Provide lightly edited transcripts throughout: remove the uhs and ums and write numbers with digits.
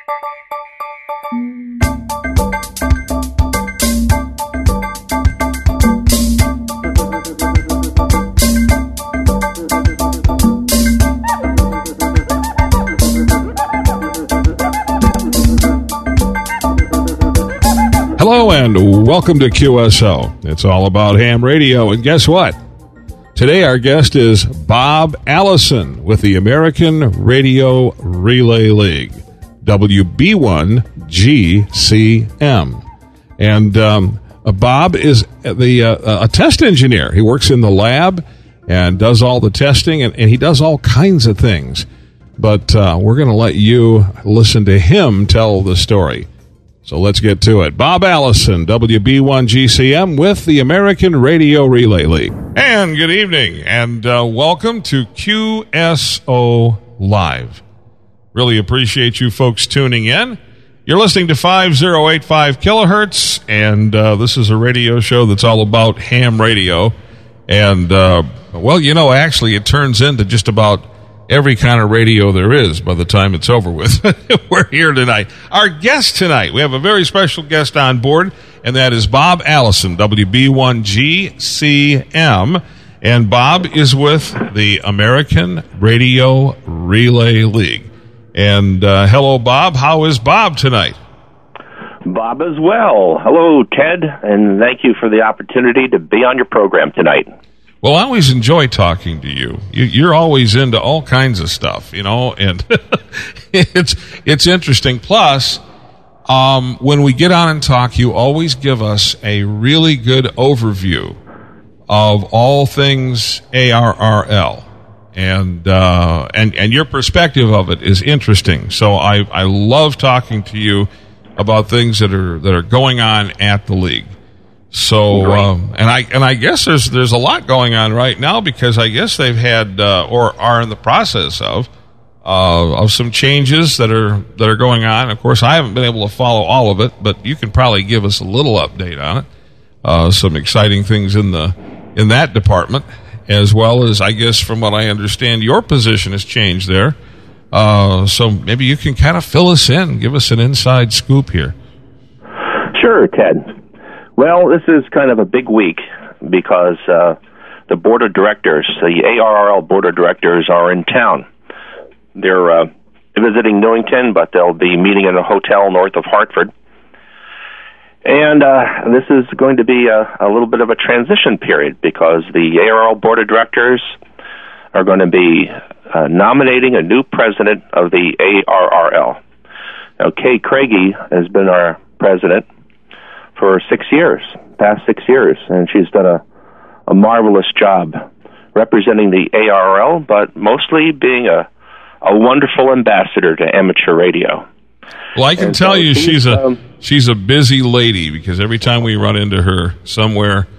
Hello and welcome to QSO. It's all about ham radio, and guess what? Today our guest is Bob Allison with the American Radio Relay League, WB1GCM. And Bob is a test engineer. He works in the lab and does all the testing, and he does all kinds of things. But we're going to let you listen to him tell the story. So let's get to it. Bob Allison, WB1GCM with the American Radio Relay League. And good evening, and welcome to QSO Live. Really appreciate you folks tuning in. You're listening to 5085 kilohertz, and this is a radio show that's all about ham radio. And, well, you know, actually it turns into just about every kind of radio there is by the time it's over with. We're here tonight. Our guest tonight, we have a very special guest on board, and that is Bob Allison, WB1GCM. And Bob is with the American Radio Relay League. And hello, Bob. How is Bob tonight? Bob is well. Hello, Ted, and thank you for the opportunity to be on your program tonight. Well, I always enjoy talking to you. You're always into all kinds of stuff, you know, and it's interesting. Plus, when we get on and talk, you always give us a really good overview of all things ARRL, and your perspective of it is interesting. So I love talking to you about things that are going on at the league. So, and I guess there's a lot going on right now, because I guess they've had or are in the process of some changes that are going on. Of course, I haven't been able to follow all of it, but you can probably give us a little update on it. Some exciting things in that department, as well as, I guess, from what I understand, your position has changed there. So maybe you can kind of fill us in, give us an inside scoop here. Sure, Ted. Well, this is kind of a big week because the board of directors, the ARRL board of directors, are in town. They're visiting Newington, but they'll be meeting in a hotel north of Hartford. And this is going to be a little bit of a transition period, because the ARRL board of directors are going to be nominating a new president of the ARRL. Now, Kay Craigie has been our president for past 6 years, and she's done a marvelous job representing the ARRL, but mostly being a wonderful ambassador to amateur radio. Well, I can tell you she's a busy lady, because every time we run into her somewhere,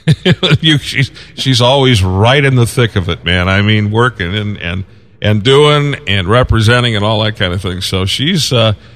she's always right in the thick of it, man. I mean, working and doing and representing and all that kind of thing. So she's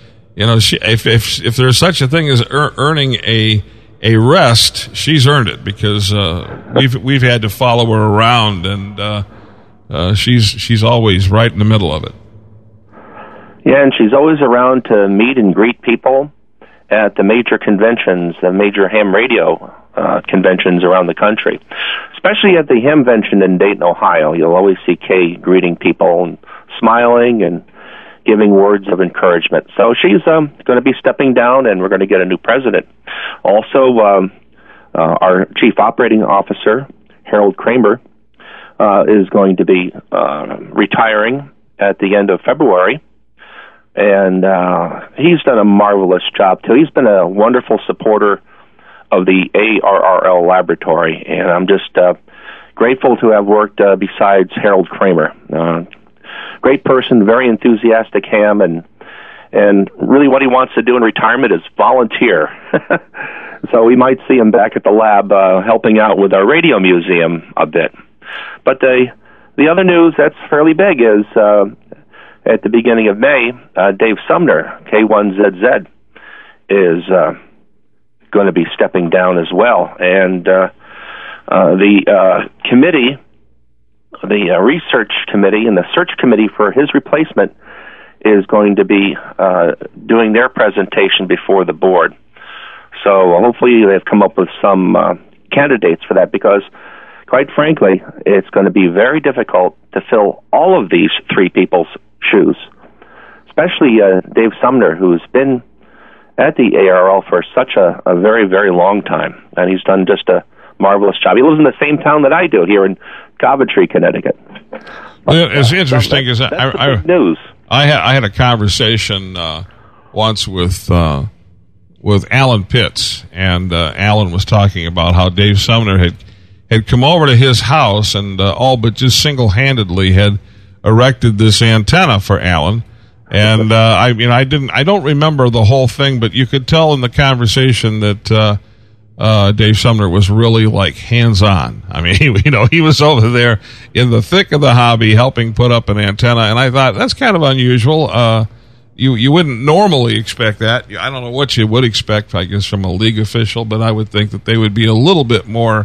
if there's such a thing as earning a rest, she's earned it, because we've had to follow her around, and she's always right in the middle of it. Yeah, and she's always around to meet and greet people at the major conventions, the major ham radio conventions around the country, especially at the Hamvention in Dayton, Ohio. You'll always see Kay greeting people and smiling and giving words of encouragement. So she's going to be stepping down, and we're going to get a new president. Also, our chief operating officer, Harold Kramer, is going to be retiring at the end of February. And he's done a marvelous job, too. He's been a wonderful supporter of the ARRL laboratory, and I'm just grateful to have worked besides Harold Kramer. Great person, very enthusiastic ham, and really what he wants to do in retirement is volunteer. So we might see him back at the lab helping out with our radio museum a bit. But the other news that's fairly big is at the beginning of May, Dave Sumner, K1ZZ, is going to be stepping down as well. And the committee, the research committee and the search committee for his replacement is going to be doing their presentation before the board. So hopefully they've come up with some candidates for that, because quite frankly, it's going to be very difficult to fill all of these three people's shoes, especially Dave Sumner, who's been at the ARRL for such a very, very long time, and he's done just a marvelous job. He lives in the same town that I do, here in Coventry, Connecticut. It's interesting because big news. I had a conversation once with Alan Pitts, and Alan was talking about how Dave Sumner had come over to his house and all but just single-handedly had erected this antenna for Alan. And I don't remember the whole thing, but you could tell in the conversation that Dave Sumner was really like hands-on. I mean, he was over there in the thick of the hobby helping put up an antenna, and I thought that's kind of unusual. You wouldn't normally expect that. I don't know what you would expect, I guess, from a league official, but I would think that they would be a little bit more,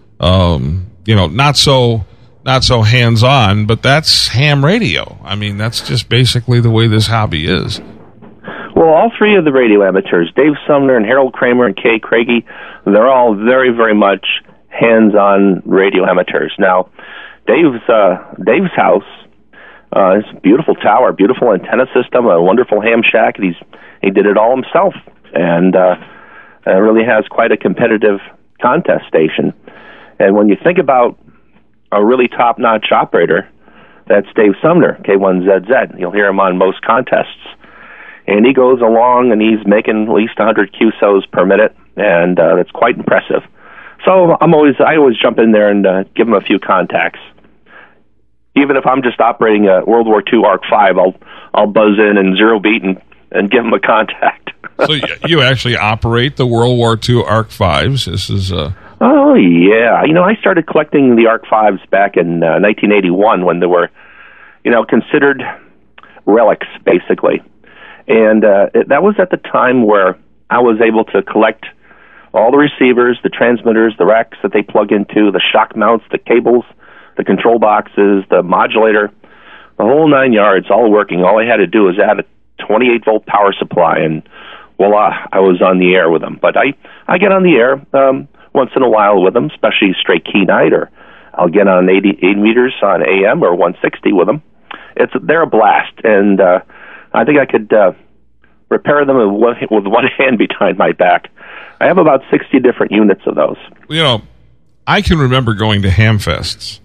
not so hands-on, but that's ham radio. I mean, that's just basically the way this hobby is. Well, all three of the radio amateurs, Dave Sumner and Harold Kramer and Kay Craigie, they're all very, very much hands-on radio amateurs. Now, Dave's house is a beautiful tower, beautiful antenna system, a wonderful ham shack. He did it all himself, and really has quite a competitive contest station. And when you think about a really top-notch operator, that's Dave Sumner, K1ZZ. You'll hear him on most contests. And he goes along and he's making at least 100 QSOs per minute, and that's quite impressive. So I always jump in there and give him a few contacts. Even if I'm just operating a World War II Arc 5, I'll buzz in and zero beat and give him a contact. So you actually operate the World War II Arc 5s. This is Oh, yeah. I started collecting the Arc 5s back in 1981 when they were, considered relics, basically. And that was at the time where I was able to collect all the receivers, the transmitters, the racks that they plug into, the shock mounts, the cables, the control boxes, the modulator, the whole 9 yards, all working. All I had to do was add a 28-volt power supply, and voila, I was on the air with them. But I get on the air once in a while with them, especially straight key night, or I'll get on 8 meters on AM or 160 with them. They're a blast, and I think I could repair them with one hand behind my back. I have about 60 different units of those. I can remember going to Hamfests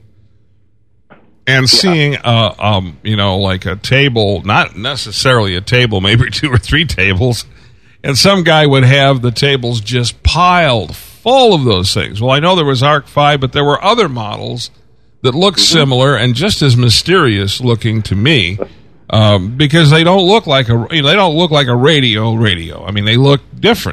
and seeing, like a table, not necessarily a table, maybe 2 or 3 tables, and some guy would have the tables just piled full of those things. Well, I know there was Arc 5, but there were other models that looked similar and just as mysterious looking to me. Because they don't look like a radio. I mean, they look different.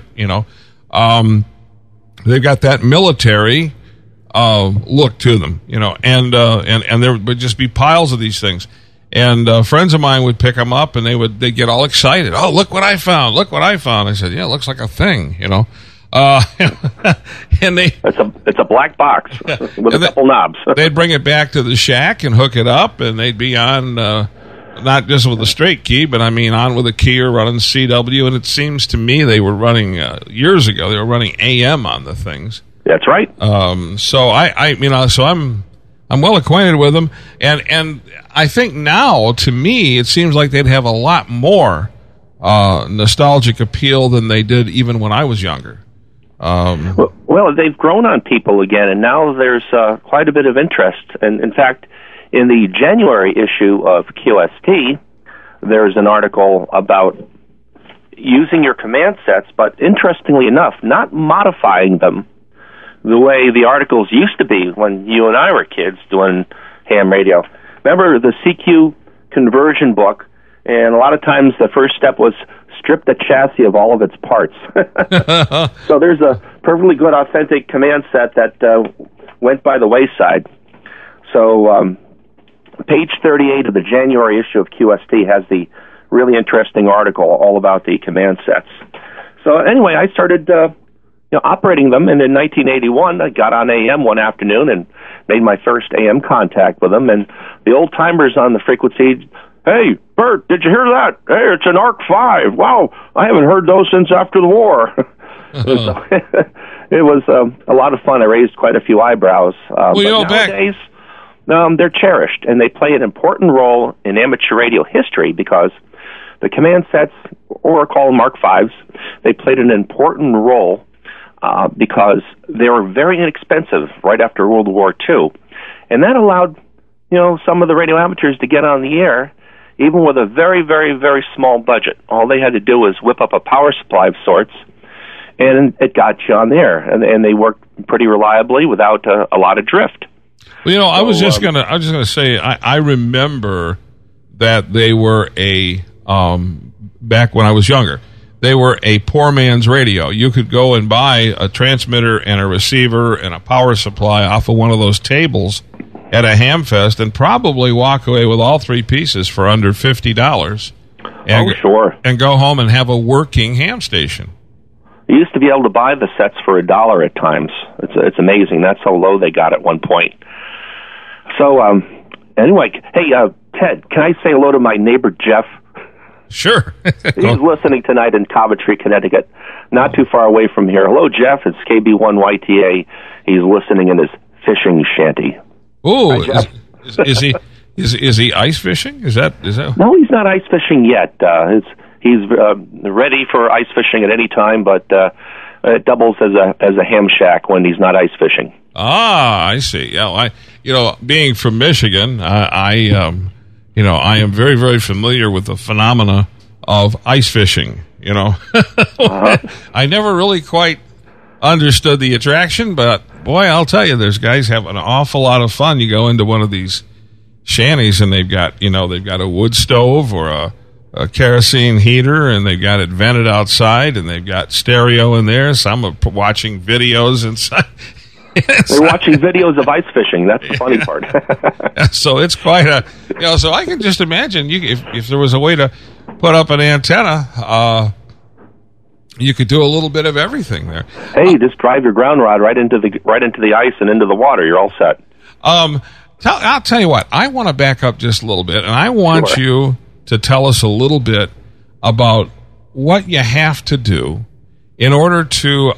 They've got that military look to them. And there would just be piles of these things. And friends of mine would pick them up, and they'd get all excited. Oh, look what I found! Look what I found! I said, yeah, it looks like a thing. And it's a black box with a couple knobs. They'd bring it back to the shack and hook it up, and they'd be on. Not just with a straight key, but I mean on with a key or running CW. And it seems to me they were running years ago. They were running AM on the things. That's right. So I'm well acquainted with them, and I think now to me it seems like they'd have a lot more nostalgic appeal than they did even when I was younger. Well, they've grown on people again, and now there's quite a bit of interest. And in fact, in the January issue of QST, there's an article about using your command sets, but interestingly enough, not modifying them the way the articles used to be when you and I were kids doing ham radio. Remember the CQ conversion book, and a lot of times the first step was strip the chassis of all of its parts. So there's a perfectly good, authentic command set that went by the wayside. So page 38 of the January issue of QST has the really interesting article all about the command sets. So anyway, I started operating them, and in 1981, I got on AM one afternoon and made my first AM contact with them, and the old-timers on the frequency Hey, Bert, did you hear that? Hey, it's an Arc 5. Wow, I haven't heard those since after the war. So, it was a lot of fun. I raised quite a few eyebrows. Well, but nowadays, they're cherished, and they play an important role in amateur radio history because the command sets, or called Mark 5s, they played an important role because they were very inexpensive right after World War II. And that allowed, some of the radio amateurs to get on the air, even with a very, very, very small budget. All they had to do was whip up a power supply of sorts, and it got you on the air. And they worked pretty reliably without a lot of drift. Well, I was just gonna say, I remember that they were back when I was younger, they were a poor man's radio. You could go and buy a transmitter and a receiver and a power supply off of one of those tables at a ham fest and probably walk away with all three pieces for under $50. And, sure. And go home and have a working ham station. You used to be able to buy the sets for $1 at times. It's amazing. That's how low they got at one point. So, anyway, hey, Ted, can I say hello to my neighbor, Jeff? Sure. He's listening tonight in Coventry, Connecticut, not too far away from here. Hello, Jeff. It's KB1YTA. He's listening in his fishing shanty. Oh, is he ice fishing? Is that? No, he's not ice fishing yet. He's ready for ice fishing at any time, but it doubles as a ham shack when he's not ice fishing. Ah, I see. Yeah, being from Michigan, I am very, very familiar with the phenomena of ice fishing. I never really quite understood the attraction, but boy, I'll tell you, there's guys having an awful lot of fun. You go into one of these shanties and they've got a wood stove or a kerosene heater, and they've got it vented outside, and they've got stereo in there. Some are watching videos inside. They're watching videos of ice fishing. That's the funny part. So it's quite so I can just imagine if there was a way to put up an antenna, you could do a little bit of everything there. Hey, just drive your ground rod right into the ice and into the water. You're all set. I'll tell you what. I want to back up just a little bit, and I want you to tell us a little bit about what you have to do in order to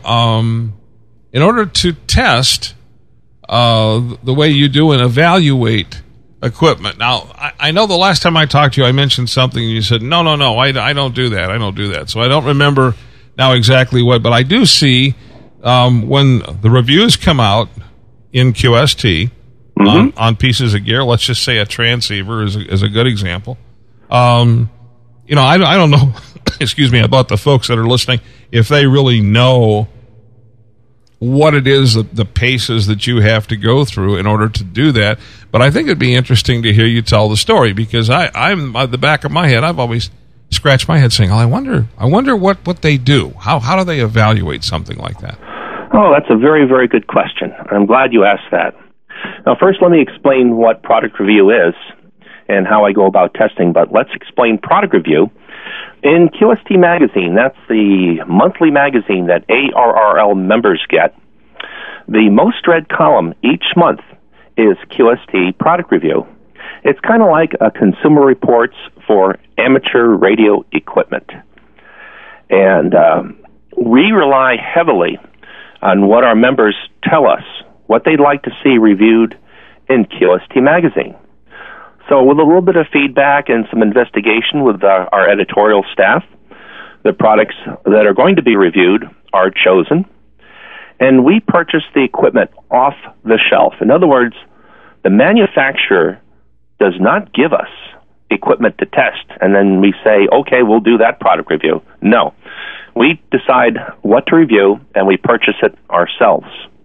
test the way you do and evaluate equipment. Now, I know the last time I talked to you, I mentioned something, and you said, no, I don't do that. I don't do that. So I don't remember now exactly what, but I do see when the reviews come out in QST on pieces of gear, let's just say a transceiver is a good example. I don't know, excuse me, about the folks that are listening, if they really know what it is, the paces that you have to go through in order to do that. But I think it'd be interesting to hear you tell the story, because I'm at the back of my head, I've always scratched my head saying, I wonder what they do. How do they evaluate something like that? Oh, that's a very, very good question. I'm glad you asked that. Now, first, let me explain what product review is and how I go about testing, but let's explain product review. In QST Magazine, that's the monthly magazine that ARRL members get, the most read column each month is QST Product Review. It's kind of like a Consumer Reports for amateur radio equipment. And we rely heavily on what our members tell us, what they'd like to see reviewed in QST Magazine. So with a little bit of feedback and some investigation with our editorial staff, the products that are going to be reviewed are chosen, and we purchase the equipment off the shelf. In other words, the manufacturer does not give us equipment to test, and then we say, okay, we'll do that product review. No. We decide what to review, and we purchase it ourselves.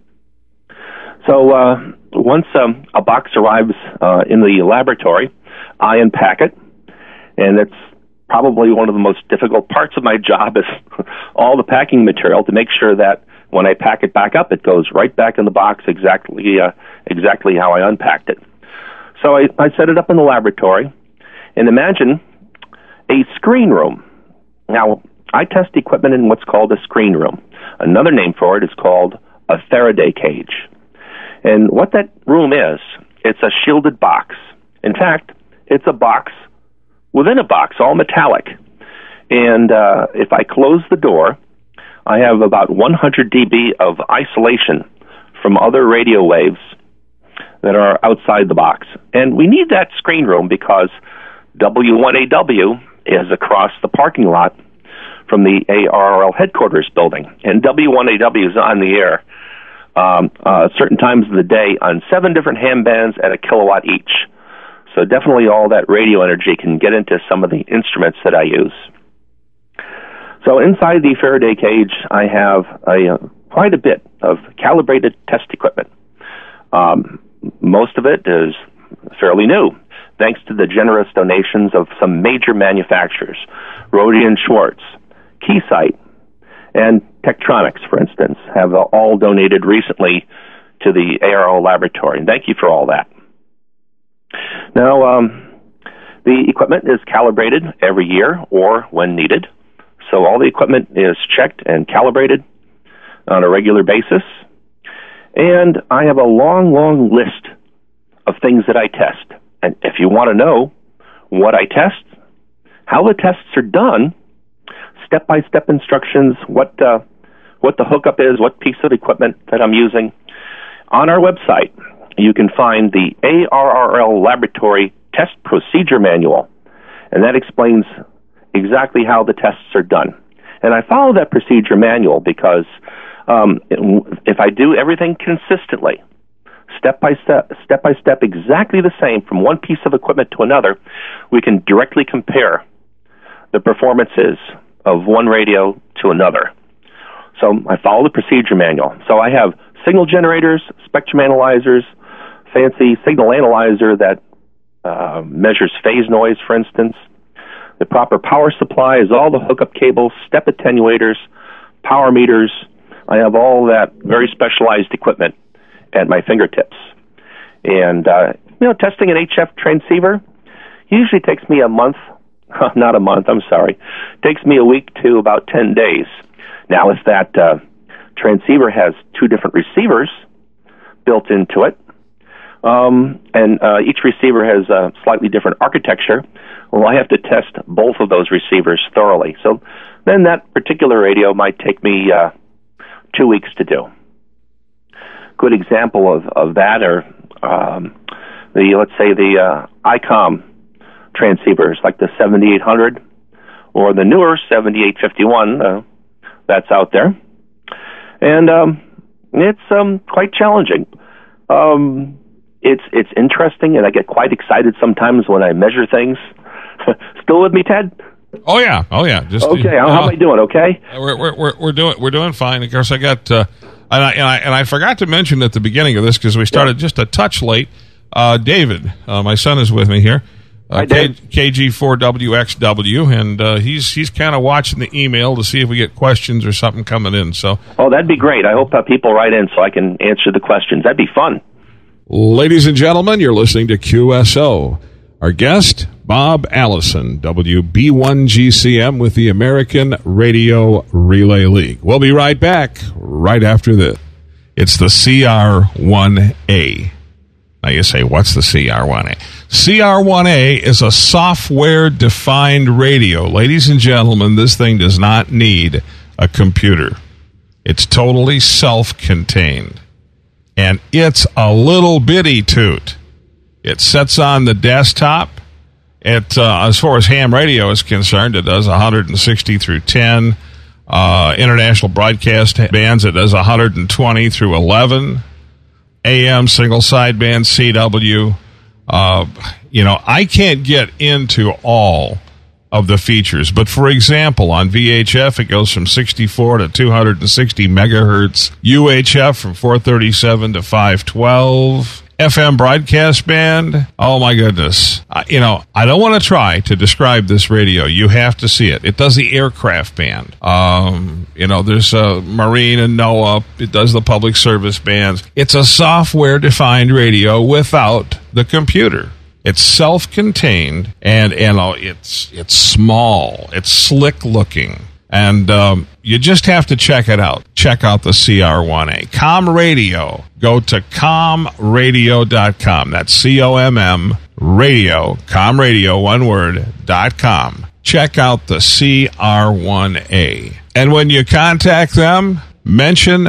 So once a box arrives in the laboratory, I unpack it, and it's probably one of the most difficult parts of my job is all the packing material to make sure that when I pack it back up, it goes right back in the box exactly how I unpacked it. So I set it up in the laboratory, and imagine a screen room. Now, I test equipment in what's called a screen room. Another name for it is called a Faraday cage. And what that room is, it's a shielded box. In fact, it's a box within a box, all metallic. And if I close the door, I have about 100 dB of isolation from other radio waves that are outside the box. And we need that screen room because W1AW is across the parking lot from the ARRL headquarters building. And W1AW is on the air certain times of the day on 7 different ham bands at a kilowatt each. So definitely all that radio energy can get into some of the instruments that I use. So inside the Faraday cage, I have quite a bit of calibrated test equipment. Most of it is fairly new, thanks to the generous donations of some major manufacturers, Rohde & Schwartz, Keysight, and Tektronix, for instance, have all donated recently to the ARRL laboratory. And thank you for all that. Now, the equipment is calibrated every year or when needed. So all the equipment is checked and calibrated on a regular basis. And I have a long, long list of things that I test. And if you want to know what I test, how the tests are done, step-by-step instructions, what the hookup is, what piece of equipment that I'm using, on our website, you can find the ARRL Laboratory Test Procedure Manual. And that explains exactly how the tests are done. And I follow that procedure manual because if I do everything consistently, step by step, exactly the same from one piece of equipment to another, we can directly compare the performances of one radio to another. So I follow the procedure manual. So I have signal generators, spectrum analyzers, fancy signal analyzer that measures phase noise, for instance. The proper power supply is all the hookup cables, step attenuators, power meters. I have all that very specialized equipment at my fingertips. And, testing an HF transceiver usually takes me a month. Not a month, I'm sorry. Takes me a week to about 10 days. Now, if that transceiver has 2 different receivers built into it, and each receiver has a slightly different architecture, well, I have to test both of those receivers thoroughly. So then that particular radio might take me 2 weeks to do. Good example of that are the ICOM transceivers, like the 7800 or the newer 7851 that's out there. And it's quite challenging. It's interesting, and I get quite excited sometimes when I measure things. Still with me, Ted? Oh yeah. Just okay. How am I doing? Okay. We're doing fine. Of course, I got and I forgot to mention at the beginning of this because we started just a touch late. David, my son, is with me here. KG4WXW, and he's kind of watching the email to see if we get questions or something coming in. So, that'd be great. I hope people write in so I can answer the questions. That'd be fun. Ladies and gentlemen, you're listening to QSO. Our guest, Bob Allison, WB1GCM with the American Radio Relay League. We'll be right back right after this. It's the CR1A. Now you say, what's the CR1A? CR1A is a software-defined radio. Ladies and gentlemen, this thing does not need a computer. It's totally self-contained. And it's a little bitty toot. It sits on the desktop. It, as far as ham radio is concerned, it does 160 through 10. International broadcast bands, it does 120 through 11. AM single sideband CW. I can't get into all of the features, but for example, on VHF it goes from 64 to 260 megahertz, UHF from 437 to 512, FM broadcast band. Oh my goodness. I don't want to try to describe this radio. You have to see it. It does the aircraft band. There's Marine and NOAA. It does the public service bands. It's a software-defined radio without the computer. It's self-contained, and it's small. It's slick-looking. And you just have to check it out. Check out the CR1A. Com Radio. Go to comradio.com. That's COMM Radio, comradio, one word, .com. Check out the CR1A. And when you contact them, mention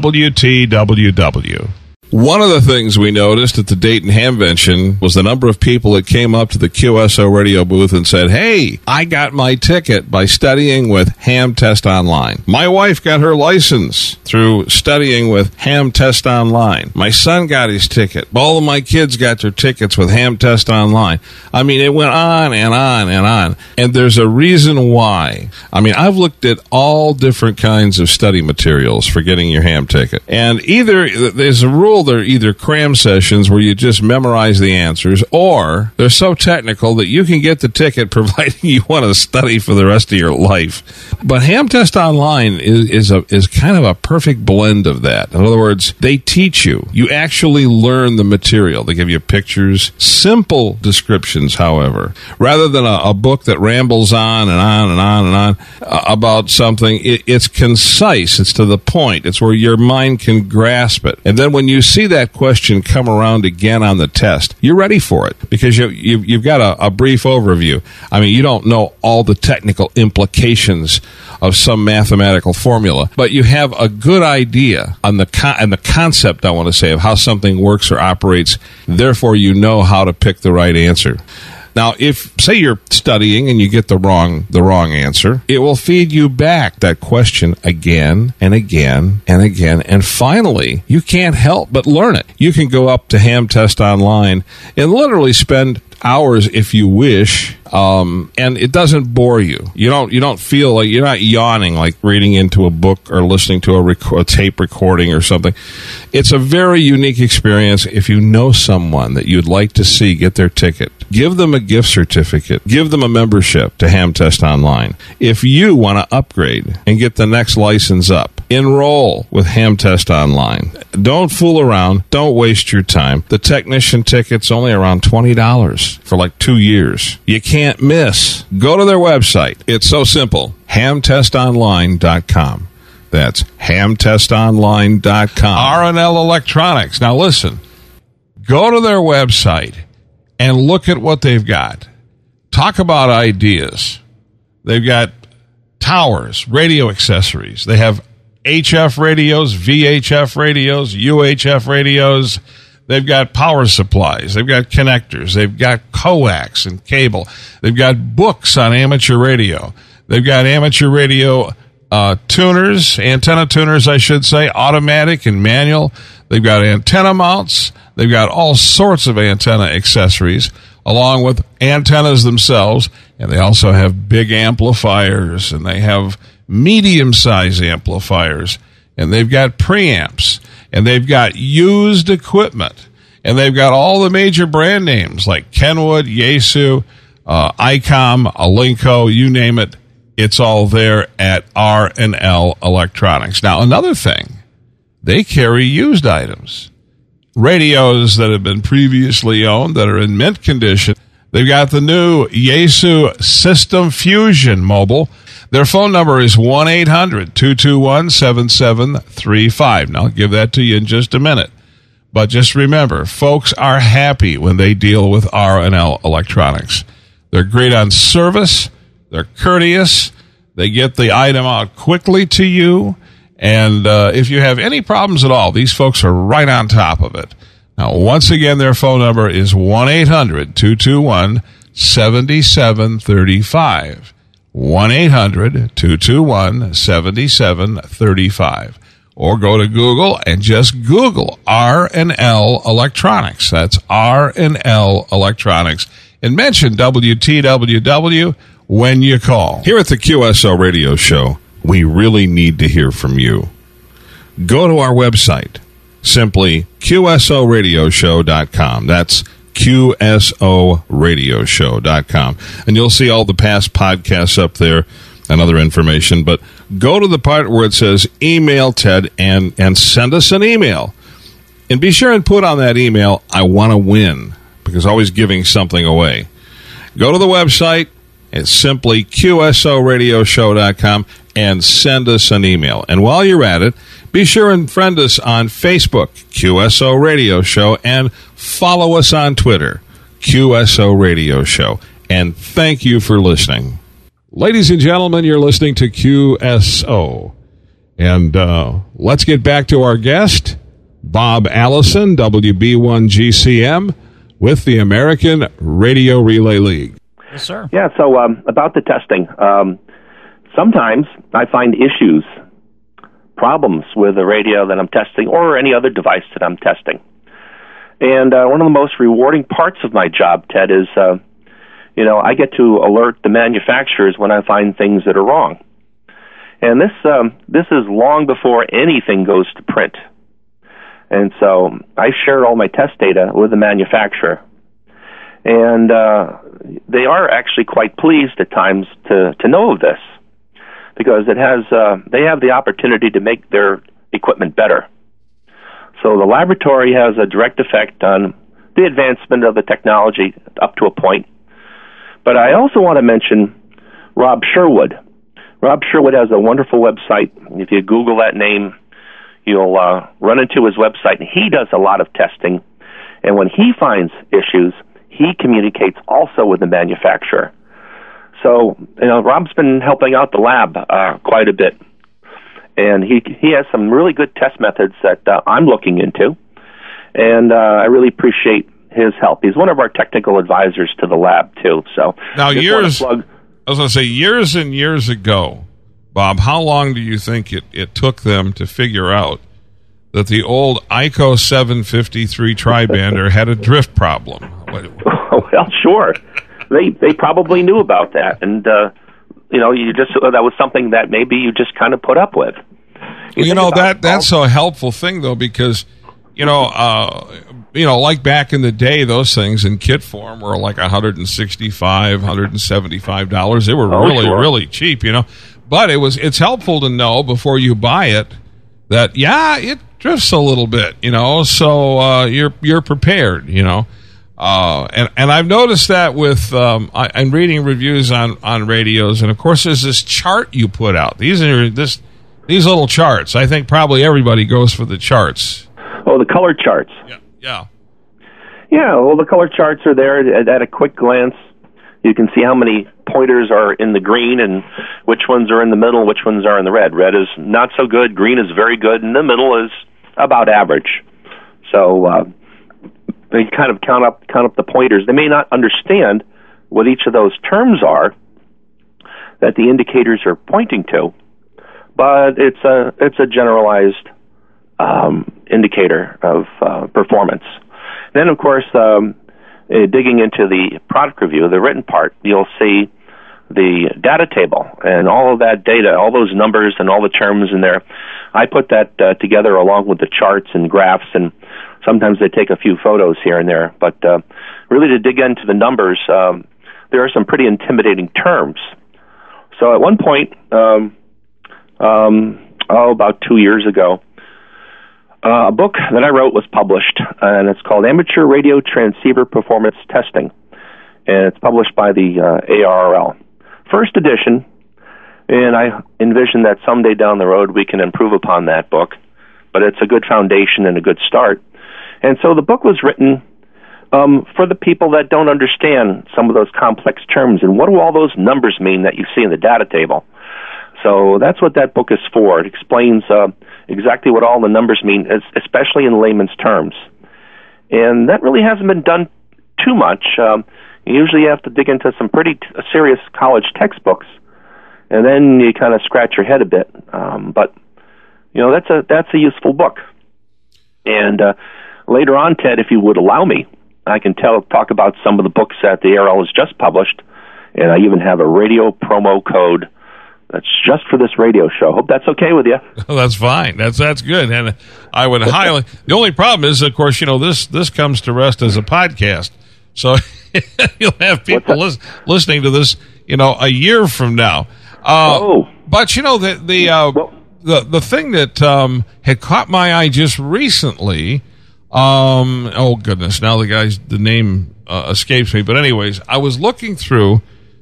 WTWW. One of the things we noticed at the Dayton Hamvention was the number of people that came up to the QSO radio booth and said, hey, I got my ticket by studying with Ham Test Online. My wife got her license through studying with Ham Test Online. My son got his ticket. All of my kids got their tickets with Ham Test Online. I mean, it went on and on and on. And there's a reason why. I mean, I've looked at all different kinds of study materials for getting your ham ticket. And either there's a rule they're either cram sessions where you just memorize the answers, or they're so technical that you can get the ticket providing you want to study for the rest of your life. But Ham Test Online is kind of a perfect blend of that. In other words, they teach you. You actually learn the material. They give you pictures, simple descriptions, however. Rather than a book that rambles on and on and on and on about something, it's concise. It's to the point. It's where your mind can grasp it. And then when you see that question come around again on the test, you're ready for it because you've got a brief overview. I mean, you don't know all the technical implications of some mathematical formula, but you have a good idea on the concept, I want to say, of how something works or operates. Therefore, you know how to pick the right answer. Now, if, say, you're studying and you get the wrong answer, it will feed you back that question again and again and again, and finally, you can't help but learn it. You can go up to Ham Test Online and literally spend hours if you wish, and it doesn't bore you. You don't feel like you're not yawning like reading into a book or listening to a tape recording or something. It's a very unique experience. If you know someone that you'd like to see get their ticket, give them a gift certificate. Give them a membership to Ham Test Online. If you want to upgrade and get the next license up, enroll with Ham Test Online. Don't fool around. Don't waste your time. The technician ticket's only around $20 for like 2 years. You can't miss. Go to their website. It's so simple. HamTestOnline.com. That's HamTestOnline.com. R&L Electronics. Now listen. Go to their website and look at what they've got. Talk about ideas. They've got towers, radio accessories. They have HF radios, VHF radios, UHF radios. They've got power supplies. They've got connectors. They've got coax and cable. They've got books on amateur radio. They've got amateur radio tuners, antenna tuners, I should say, automatic and manual. They've got antenna mounts. They've got all sorts of antenna accessories, along with antennas themselves. And they also have big amplifiers, and they have medium-sized amplifiers, and they've got preamps, and they've got used equipment, and they've got all the major brand names like Kenwood, Yaesu, ICOM, Alinco, you name it. It's all there at R&L Electronics. Now, another thing, they carry used items. Radios that have been previously owned that are in mint condition. They've got the new Yaesu System Fusion Mobile. Their phone number is 1-800-221-7735. Now, I'll give that to you in just a minute. But just remember, folks are happy when they deal with R&L Electronics. They're great on service. They're courteous. They get the item out quickly to you. And if you have any problems at all, these folks are right on top of it. Now, once again, their phone number is 1-800-221-7735. 1-800-221-7735. Or go to Google and just Google R&L Electronics. That's R&L Electronics. And mention WTWW when you call. Here at the QSO Radio Show, we really need to hear from you. Go to our website. Simply QSORadioshow.com. That's QSORadioshow.com. And you'll see all the past podcasts up there and other information. But go to the part where it says email Ted and send us an email. And be sure and put on that email, I want to win, because always giving something away. Go to the website. It's simply QSORadioshow.com and send us an email. And while you're at it, be sure and friend us on Facebook, QSO Radio Show, and follow us on Twitter, QSO Radio Show. And thank you for listening. Ladies and gentlemen, you're listening to QSO. And let's get back to our guest, Bob Allison, WB1GCM, with the American Radio Relay League. Yes, sir. Yeah, so about the testing. Sometimes I find issues, problems with the radio that I'm testing or any other device that I'm testing. And one of the most rewarding parts of my job, Ted, is, I get to alert the manufacturers when I find things that are wrong. And this is long before anything goes to print. And so I share all my test data with the manufacturer. And they are actually quite pleased at times to know of this, because they have the opportunity to make their equipment better. So the laboratory has a direct effect on the advancement of the technology up to a point. But I also want to mention Rob Sherwood. Rob Sherwood has a wonderful website. If you Google that name, you'll run into his website. And he does a lot of testing. And when he finds issues, he communicates also with the manufacturer. So, Rob's been helping out the lab quite a bit. And he has some really good test methods that I'm looking into. And I really appreciate his help. He's one of our technical advisors to the lab, too. So now, years and years ago, Bob, how long do you think it took them to figure out that the old ICO 753 tri-bander had a drift problem? Well, sure. They probably knew about that. And, that was something that maybe you just kind of put up with. That's a helpful thing, though, because, like back in the day, those things in kit form were like $165, $175. They were really cheap, But it's helpful to know before you buy it that, it drifts a little bit, so you're prepared, And I've noticed that with I'm reading reviews on radios, and of course there's this chart you put out. These little charts. I think probably everybody goes for the charts. Oh, the color charts. Yeah. Yeah, well, the color charts are there at a quick glance. You can see how many pointers are in the green and which ones are in the middle, which ones are in the red. Red is not so good, green is very good, and the middle is about average. So they kind of count up the pointers. They may not understand what each of those terms are that the indicators are pointing to, but it's a generalized indicator of performance. Then, of course, digging into the product review, the written part, you'll see the data table and all of that data, all those numbers and all the terms in there. I put that together along with the charts and graphs, and sometimes they take a few photos here and there. But really to dig into the numbers, there are some pretty intimidating terms. So at one point, about 2 years ago, a book that I wrote was published, and it's called Amateur Radio Transceiver Performance Testing, and it's published by the ARRL. First edition, and I envision that someday down the road we can improve upon that book, but it's a good foundation and a good start. And so the book was written for the people that don't understand some of those complex terms, and what do all those numbers mean that you see in the data table. So that's what that book is for. It explains exactly what all the numbers mean, especially in layman's terms. And that really hasn't been done too much. Usually you have to dig into some pretty serious college textbooks, and then you kind of scratch your head a bit. But that's a useful book. And later on, Ted, if you would allow me, I can talk about some of the books that the ARRL has just published, and I even have a radio promo code that's just for this radio show. Hope that's okay with you. That's fine. That's good. And I would highly. The only problem is, of course, this comes to rest as a podcast, so you'll have people listening to this, a year from now. But the thing that had caught my eye just recently. Oh goodness! Now the name escapes me. But anyways, I was looking through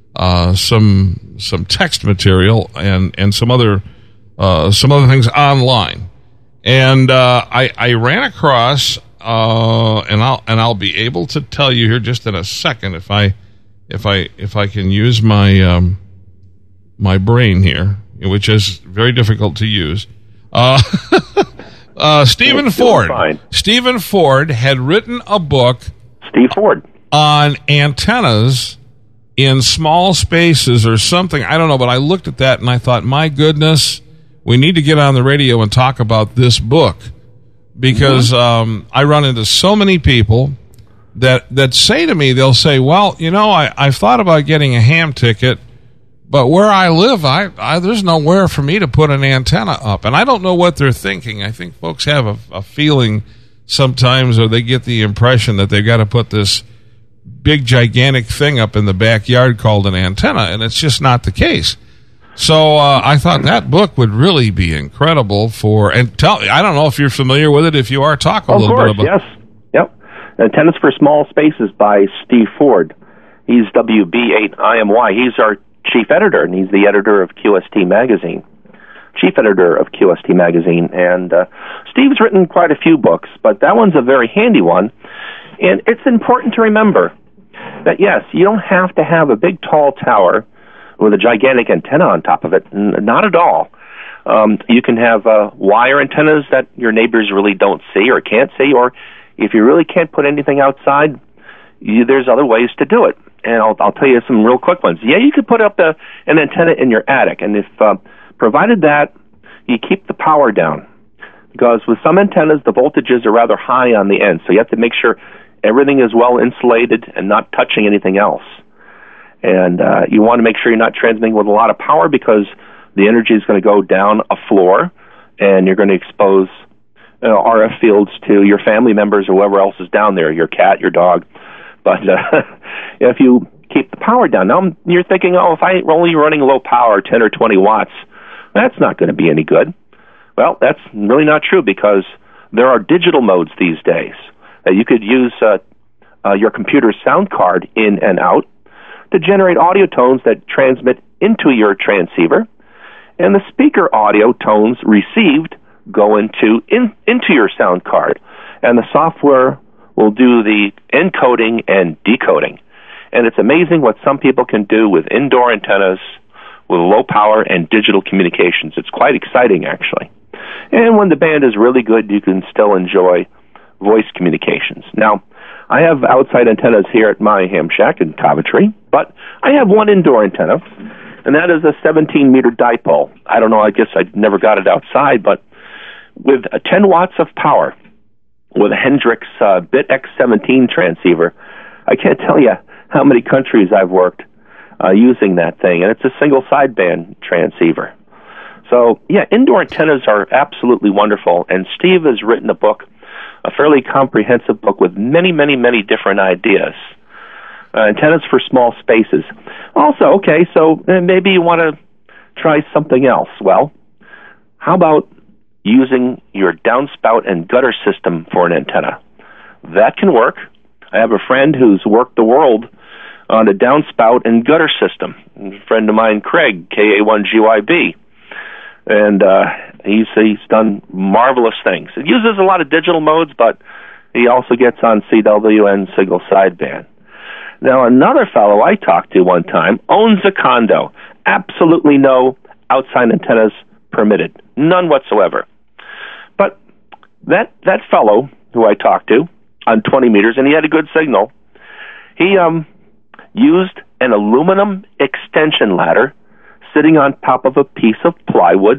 some text material and some other things online, and I ran across and I'll be able to tell you here just in a second if I can use my my brain here, which is very difficult to use. Stephen Ford. Stephen Ford had written a book. Steve Ford. On antennas in small spaces or something. I don't know, but I looked at that and I thought, my goodness, we need to get on the radio and talk about this book. Because I run into so many people that say to me, they'll say, well, you know, I've thought about getting a ham ticket, but where I live, there's nowhere for me to put an antenna up. And I don't know what they're thinking. I think folks have a feeling sometimes, or they get the impression that they've got to put this big, gigantic thing up in the backyard called an antenna, and it's just not the case. So I thought that book would really be incredible I don't know if you're familiar with it. If you are, talk a little bit about it. Yes. Yep. Antennas for Small Spaces by Steve Ford. He's WB8IMY. He's our chief editor, and he's the editor of QST Magazine. Chief editor of QST Magazine. And Steve's written quite a few books, but that one's a very handy one. And it's important to remember that, yes, you don't have to have a big, tall tower with a gigantic antenna on top of it. Not at all. You can have wire antennas that your neighbors really don't see or can't see, or if you really can't put anything outside, there's other ways to do it. And I'll tell you some real quick ones. Yeah, you could put up an antenna in your attic, and if provided that you keep the power down, because with some antennas the voltages are rather high on the end, so you have to make sure everything is well insulated and not touching anything else. And you want to make sure you're not transmitting with a lot of power, because the energy is going to go down a floor, and you're going to expose RF fields to your family members or whoever else is down there, your cat, your dog. But if you keep the power down, now you're thinking, if I'm only running low power, 10 or 20 watts, that's not going to be any good. Well, that's really not true, because there are digital modes these days. You could use your computer's sound card in and out to generate audio tones that transmit into your transceiver, and the speaker audio tones received go into your sound card, and the software will do the encoding and decoding. And it's amazing what some people can do with indoor antennas with low power and digital communications. It's quite exciting, actually. And when the band is really good, you can still enjoy voice communications. Now, I have outside antennas here at my ham shack in Coventry, but I have one indoor antenna, and that is a 17-meter dipole. I don't know, I guess I never got it outside, but with 10 watts of power, with a Hendrix Bit X17 transceiver, I can't tell you how many countries I've worked using that thing, and it's a single sideband transceiver. So, yeah, indoor antennas are absolutely wonderful, and Steve has written a fairly comprehensive book with many, many, many different ideas. Antennas for small spaces. Also, okay, so maybe you want to try something else. Well, how about using your downspout and gutter system for an antenna? That can work. I have a friend who's worked the world on a downspout and gutter system. A friend of mine, Craig, KA1GYB. And he's done marvelous things. It uses a lot of digital modes, but he also gets on CW and single sideband. Now, another fellow I talked to one time owns a condo. Absolutely no outside antennas permitted. None whatsoever. But that fellow who I talked to on 20 meters, and he had a good signal, he used an aluminum extension ladder sitting on top of a piece of plywood,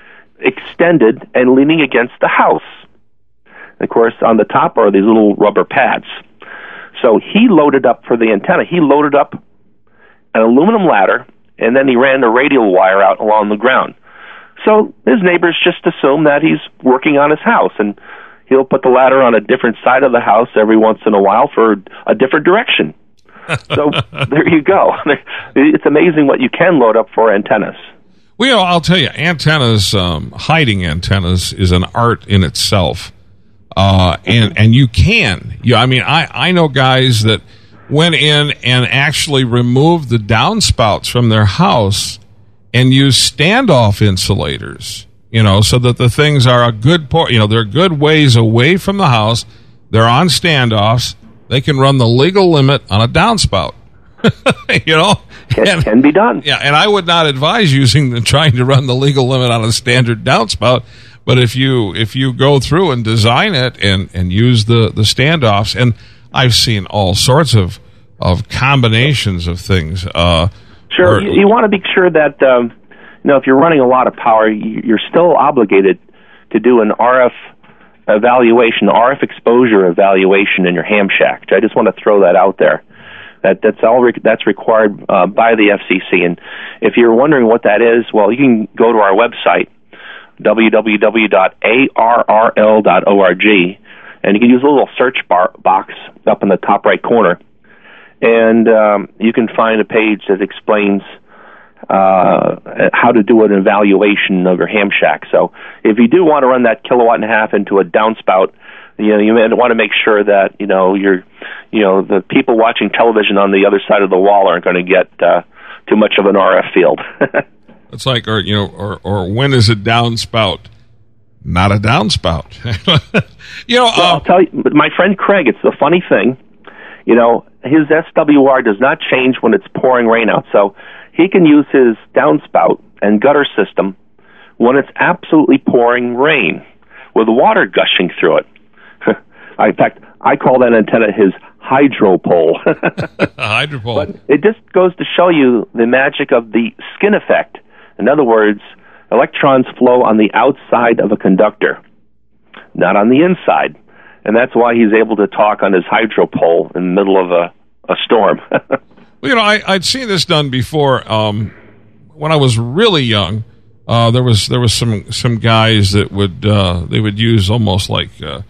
extended and leaning against the house. And of course, on the top are these little rubber pads. So he loaded up for the antenna. He loaded up an aluminum ladder, and then he ran a radial wire out along the ground. So his neighbors just assume that he's working on his house, and he'll put the ladder on a different side of the house every once in a while for a different direction. So there you go. It's amazing what you can load up for antennas. Well, I'll tell you, antennas, hiding antennas is an art in itself. And you can. I know guys that went in and actually removed the downspouts from their house and used standoff insulators, so that the things are a good they're good ways away from the house. they're on standoffs. They can run the legal limit on a downspout. You know, It can be done. Yeah, and I would not advise trying to run the legal limit on a standard downspout. But if you go through and design it and use the standoffs, and I've seen all sorts of combinations of things. Sure, you want to be sure that if you're running a lot of power, you're still obligated to do an RF evaluation, RF exposure evaluation in your ham shack. I just want to throw that out there. That's required by the FCC. And if you're wondering what that is, well, you can go to our website, www.arrl.org, and you can use a little search box up in the top right corner, and you can find a page that explains how to do an evaluation of your ham shack. So if you do want to run that 1.5 kilowatts into a downspout, you want to make sure that the people watching television on the other side of the wall aren't going to get too much of an RF field. It's like, or when is a downspout not a downspout? I'll tell you, but my friend Craig, it's the funny thing. His SWR does not change when it's pouring rain out, so he can use his downspout and gutter system when it's absolutely pouring rain with water gushing through it. In fact, I call that antenna his hydropole. Hydropole. But it just goes to show you the magic of the skin effect. In other words, electrons flow on the outside of a conductor, not on the inside. And that's why he's able to talk on his hydropole in the middle of a storm. Well, I'd seen this done before. When I was really young, there was some guys that would use almost like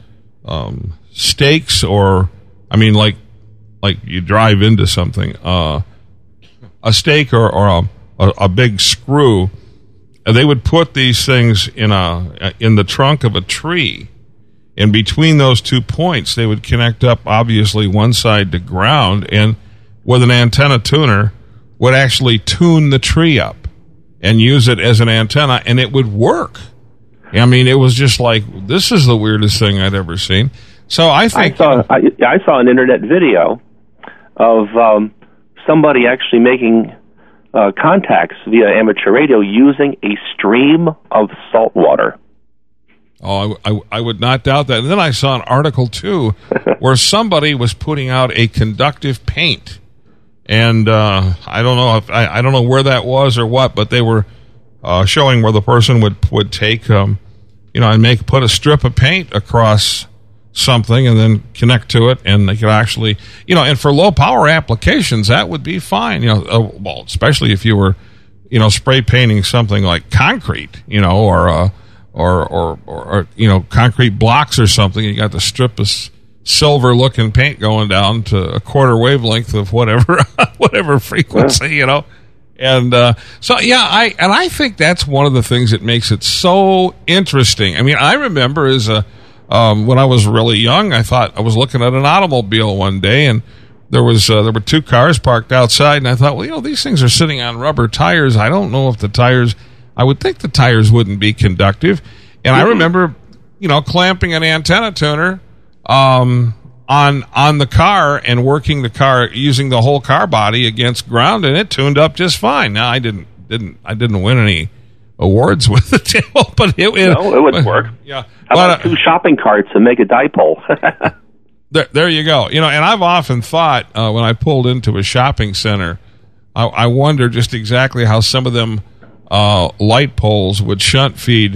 stakes, or like you drive into something, a stake or a big screw. They would put these things in the trunk of a tree, and between those 2 points, they would connect up, obviously, one side to ground, and with an antenna tuner, would actually tune the tree up and use it as an antenna, and it would work. It was just like, this is the weirdest thing I'd ever seen. So I think I saw an internet video of somebody actually making contacts via amateur radio using a stream of salt water. Oh, I would not doubt that. And then I saw an article too where somebody was putting out a conductive paint, and I don't know I don't know where that was or what, but they were showing where the person would take and put a strip of paint across something and then connect to it, and they could actually, and for low power applications that would be fine. Well, especially if you were, spray painting something like concrete, or concrete blocks or something. You got the strip of silver looking paint going down to a quarter wavelength of whatever frequency, And so, yeah, I think that's one of the things that makes it so interesting. I remember when I was really young, I thought I was looking at an automobile one day, and there were 2 cars parked outside, and I thought, well, these things are sitting on rubber tires. I don't know if I would think the tires wouldn't be conductive. And I remember, clamping an antenna tuner on the car and working the car using the whole car body against ground, and it tuned up just fine. Now I didn't win any awards with it, but it would work. Yeah, how about 2 shopping carts and make a dipole? There you go. And I've often thought when I pulled into a shopping center, I wonder just exactly how some of them light poles would shunt feed,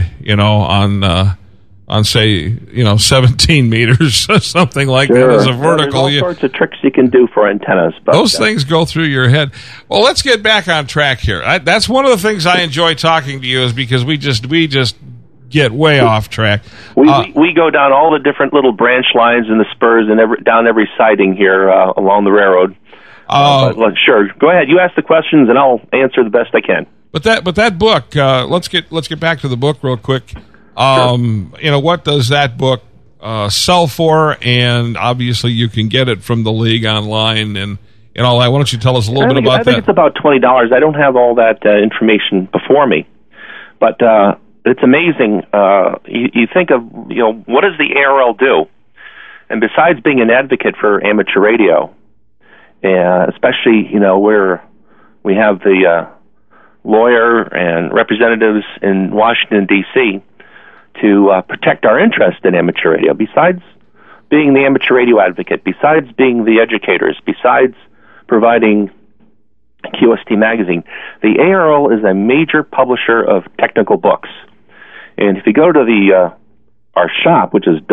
on say 17 meters or something like that as a vertical. There's all sorts of tricks you can do for antennas. But those things go through your head. Well, let's get back on track here. That's one of the things I enjoy talking to you, is because we just get way off track. We go down all the different little branch lines and the spurs and down every siding here along the railroad. Sure, go ahead. You ask the questions and I'll answer the best I can. But that book, let's get back to the book real quick. Sure. What does that book sell for? And obviously you can get it from the league online and all that. Why don't you tell us a little bit about that? I think it's about $20. I don't have all that information before me, but it's amazing. You think of, what does the ARRL do? And besides being an advocate for amateur radio, especially, where we have the lawyer and representatives in Washington, D.C., to protect our interest in amateur radio, besides being the amateur radio advocate, besides being the educators, besides providing QST Magazine, the ARRL is a major publisher of technical books. And if you go to our shop, which is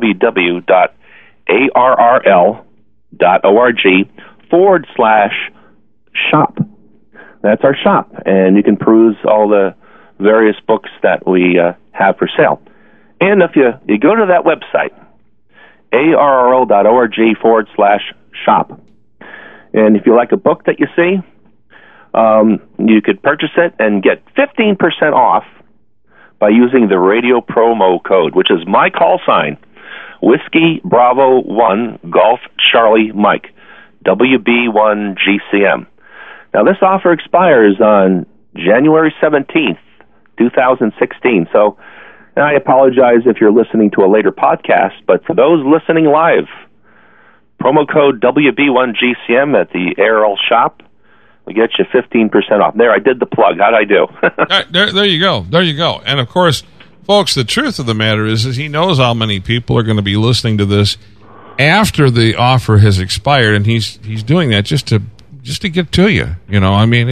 www.arrl.org/shop, that's our shop, and you can peruse all the various books that we have for sale. And if you go to that website, arrl.org/shop, and if you like a book that you see, you could purchase it and get 15% off by using the radio promo code, which is my call sign, Whiskey Bravo 1 Golf Charlie Mike, WB1GCM. Now, this offer expires on January 17th, 2016. So, and I apologize if you're listening to a later podcast, but for those listening live, promo code WB1GCM at the ARRL shop will get you 15% off. There, I did the plug. How'd I do? There you go. There you go. And, of course, folks, the truth of the matter is he knows how many people are going to be listening to this after the offer has expired, and he's doing that just to get to you. I mean,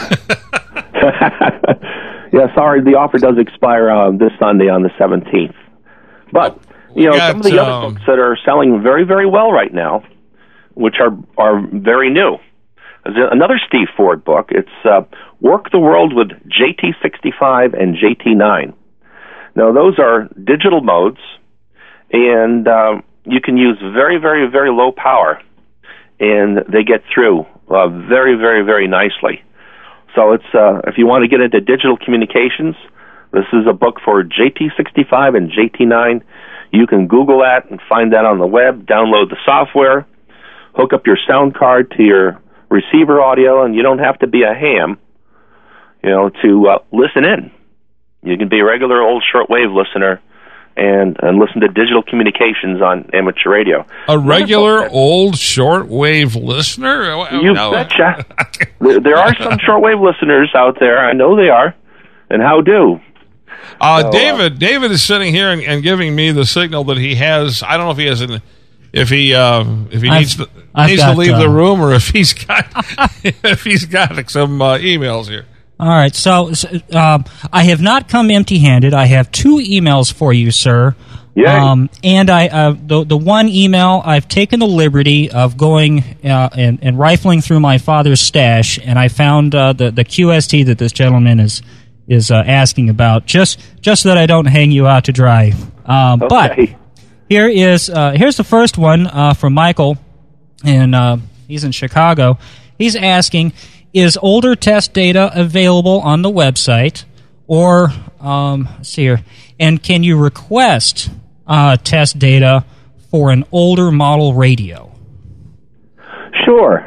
yeah, sorry, the offer does expire this Sunday on the 17th. But, some of the other books that are selling very, very well right now, which are very new. There's another Steve Ford book. It's Work the World with JT65 and JT9. Now, those are digital modes, and you can use very, very, very low power, and they get through very, very, very nicely. So it's if you want to get into digital communications, this is a book for JT65 and JT9. You can Google that and find that on the web, download the software, hook up your sound card to your receiver audio, and you don't have to be a ham, to listen in. You can be a regular old shortwave listener and listen to digital communications on amateur radio. A regular old shortwave listener? You betcha. There are some shortwave listeners out there. I know they are. And how do? David is sitting here and giving me the signal that he has. I don't know if he has if he needs to leave the room, or if he's got some emails here. All right, so I have not come empty-handed. I have 2 emails for you, sir. Yeah. And the one email, I've taken the liberty of going and rifling through my father's stash, and I found the QST that this gentleman is asking about, just so that I don't hang you out to dry. Okay. But here's the first one from Michael, and he's in Chicago. He's asking, is older test data available on the website, or let's see here, and can you request test data for an older model radio? Sure.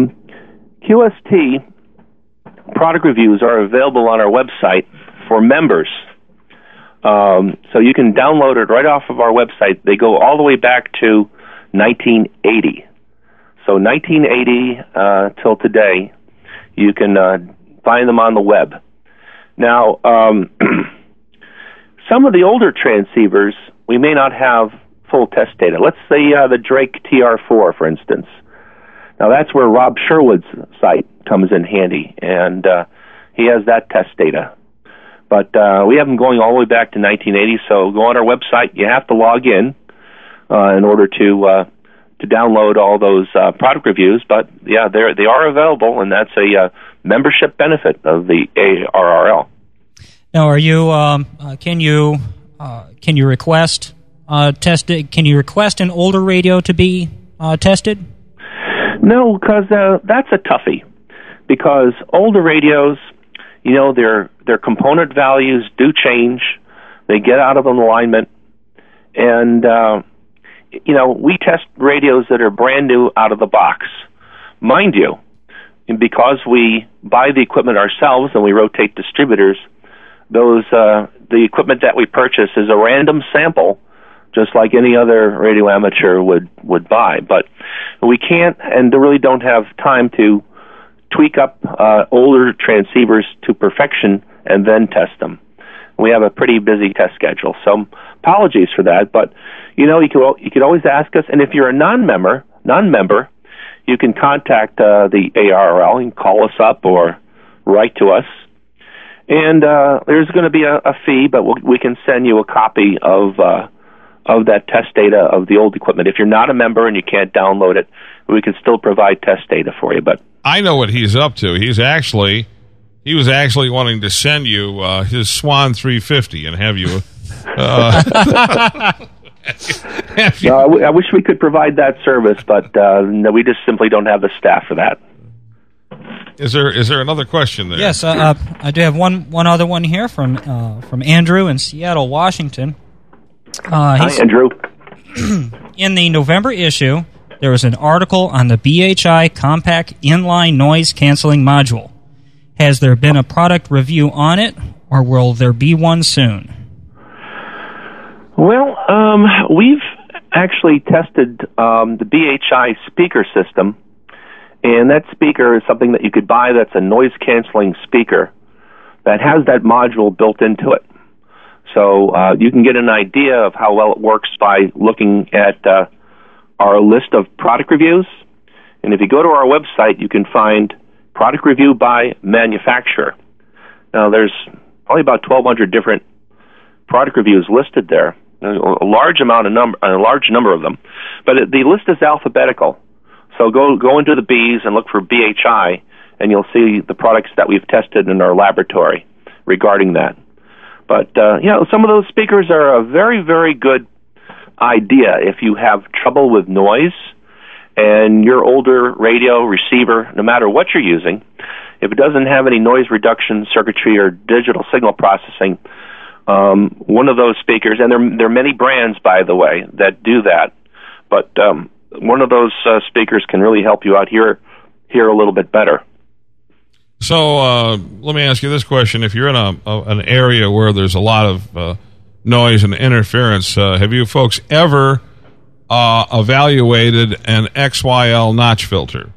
QST product reviews are available on our website for members. So you can download it right off of our website. They go all the way back to 1980. So 1980 till today, you can find them on the web. Now, some of the older transceivers, we may not have full test data. Let's say the Drake TR4, for instance. Now, that's where Rob Sherwood's site comes in handy, and he has that test data. But we have them going all the way back to 1980, so go on our website. You have to log in order to download all those product reviews. But, yeah, they are available, and that's a membership benefit of the ARRL. Now, are you? Can you request tested? Can you request an older radio to be tested? No, because that's a toughie. Because older radios, their component values do change. They get out of alignment, and we test radios that are brand new out of the box, mind you. And because we buy the equipment ourselves and we rotate distributors, the equipment that we purchase is a random sample just like any other radio amateur would buy. But we can't and really don't have time to tweak up older transceivers to perfection and then test them. We have a pretty busy test schedule, so apologies for that. But you could always ask us, and if you're a non-member, you can contact the ARRL. You can call us up or write to us. And there's going to be a fee, but we can send you a copy of that test data of the old equipment. If you're not a member and you can't download it, we can still provide test data for you. But I know what he's up to. He was actually wanting to send you his Swan 350 and have you. I wish we could provide that service, but no, we just simply don't have the staff for that. Is there another question there? Yes, I do have one other one here from Andrew in Seattle, Washington. Hi, Andrew. In the November issue, there was an article on the BHI Compact Inline Noise Canceling Module. Has there been a product review on it, or will there be one soon? Well, we've actually tested the BHI speaker system, and that speaker is something that you could buy that's a noise-canceling speaker that has that module built into it. So you can get an idea of how well it works by looking at our list of product reviews. And if you go to our website, you can find product review by manufacturer. Now, there's probably about 1,200 different product reviews listed there. There's a large number of them, but the list is alphabetical. So go into the B's and look for BHI, and you'll see the products that we've tested in our laboratory regarding that. But some of those speakers are a very, very good idea if you have trouble with noise and your older radio receiver, no matter what you're using, if it doesn't have any noise reduction circuitry or digital signal processing, one of those speakers, and there are many brands, by the way, that do that, but one of those speakers can really help you out hear a little bit better. So let me ask you this question. If you're in an area where there's a lot of noise and interference, have you folks ever evaluated an XYL notch filter?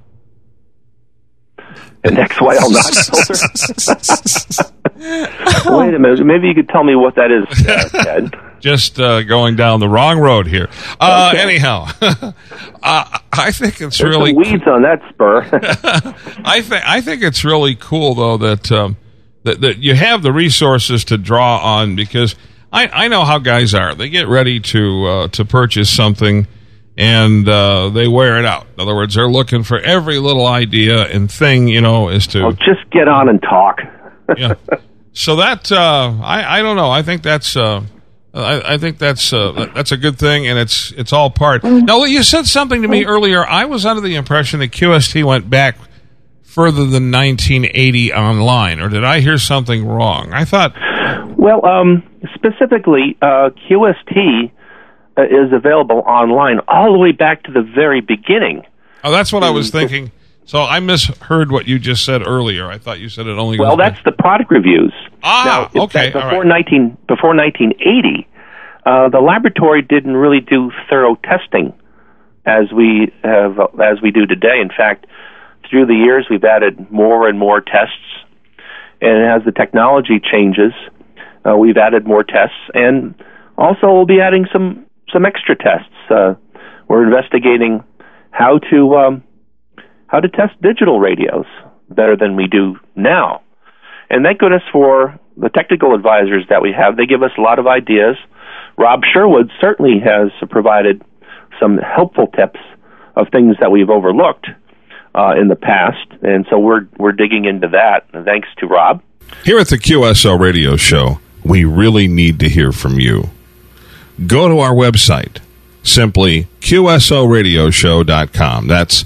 An XYL notch filter? Wait a minute. Maybe you could tell me what that is, Ted. Just going down the wrong road here. Okay. Anyhow, I think it's There's really some weeds on that spur. I think it's really cool though that you have the resources to draw on, because I know how guys are. They get ready to purchase something and they wear it out. In other words, they're looking for every little idea and thing, as to. Well, just get on and talk. Yeah. So that I don't know. I think that's. I think that's a good thing, and it's all part. Now, you said something to me earlier. I was under the impression that QST went back further than 1980 online, or did I hear something wrong? I thought. Well, specifically, QST is available online all the way back to the very beginning. Oh, that's what I was thinking. So I misheard what you just said earlier. I thought you said it only. Well, that's the product reviews. Ah, now, okay. Before 1980, the laboratory didn't really do thorough testing as we do today. In fact, through the years, we've added more and more tests, and as the technology changes, we've added more tests, and also we'll be adding some extra tests. We're investigating how to test digital radios better than we do now. And thank goodness for the technical advisors that we have. They give us a lot of ideas. Rob Sherwood certainly has provided some helpful tips of things that we've overlooked in the past, and so we're digging into that, thanks to Rob. Here at the QSO Radio Show, we really need to hear from you. Go to our website, simply QSORadioshow.com. That's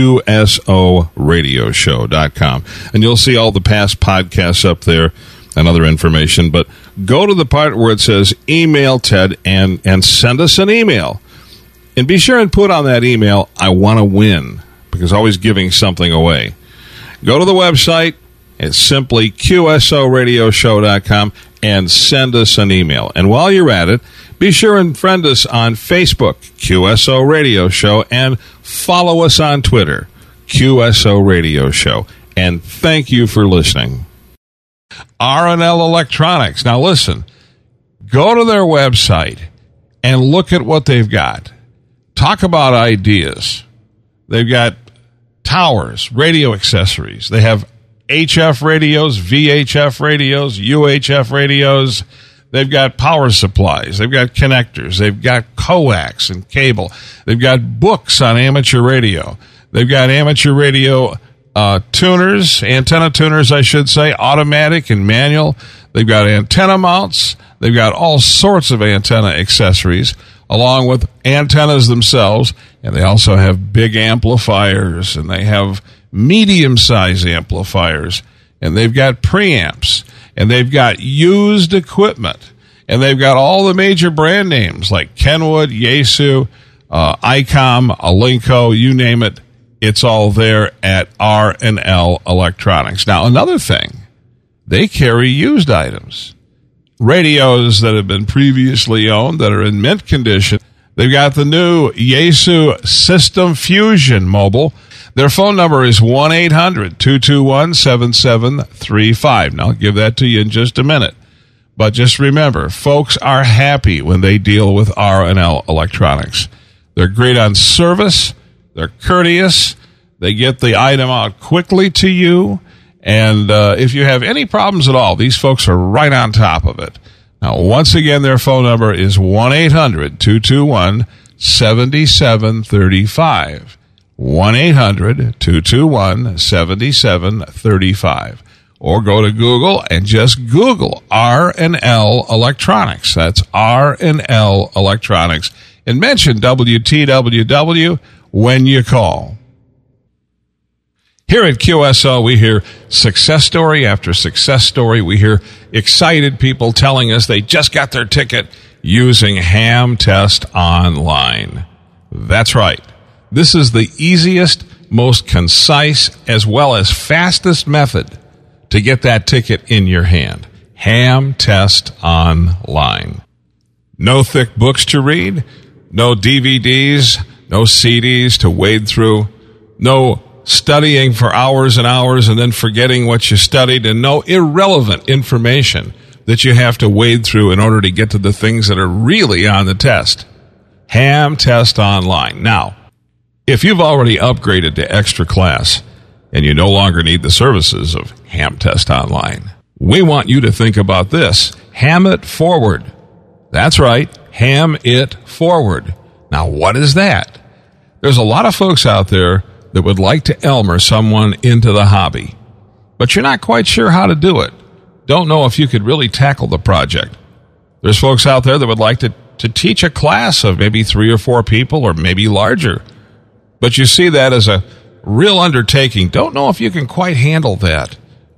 QSORadioshow.com. And you'll see all the past podcasts up there and other information. But go to the part where it says email Ted and send us an email. And be sure and put on that email, I want to win, because always giving something away. Go to the website. It's simply QSORadioshow.com and send us an email. And while you're at it, Be sure and friend us on Facebook, QSO Radio Show, and follow us on Twitter, QSO Radio Show. And thank you for listening. R&L Electronics. Now listen, go to their website and look at what they've got. Talk about ideas. They've got towers, radio accessories. They have HF radios, VHF radios, UHF radios. They've got power supplies. They've got connectors. They've got coax and cable. They've got books on amateur radio. They've got amateur radio tuners, antenna tuners, I should say, automatic and manual. They've got antenna mounts. They've got all sorts of antenna accessories, along with antennas themselves. And they also have big amplifiers, and they have medium-sized amplifiers, and they've got preamps, and they've got used equipment, and they've got all the major brand names like Kenwood, Yaesu, ICOM, Alinco, you name it. It's all there at R&L Electronics. Now, another thing, they carry used items. Radios that have been previously owned that are in mint condition. They've got the new Yaesu System Fusion Mobile. Their phone number is 1-800-221-7735. Now, I'll give that to you in just a minute. But just remember, folks are happy when they deal with R&L Electronics. They're great on service. They're courteous. They get the item out quickly to you. And if you have any problems at all, these folks are right on top of it. Now, once again, their phone number is 1-800-221-7735. 1-800-221-7735. Or go to Google and just Google R&L Electronics. That's R&L Electronics. And mention WTWW when you call. Here at QSO, we hear success story after success story. We hear excited people telling us they just got their ticket using Ham Test Online. That's right. This is the easiest, most concise, as well as fastest method to get that ticket in your hand. Ham Test Online. No thick books to read, no DVDs, no CDs to wade through, no studying for hours and hours and then forgetting what you studied, and no irrelevant information that you have to wade through in order to get to the things that are really on the test. Ham Test Online. Now, if you've already upgraded to extra class and you no longer need the services of Ham Test Online, we want you to think about this. Ham it forward. That's right. Ham it forward. Now, what is that? There's a lot of folks out there that would like to Elmer someone into the hobby, but you're not quite sure how to do it. Don't know if you could really tackle the project. There's folks out there that would like to teach a class of maybe 3 or 4 people or maybe larger, but you see that as a real undertaking. Don't know if you can quite handle that.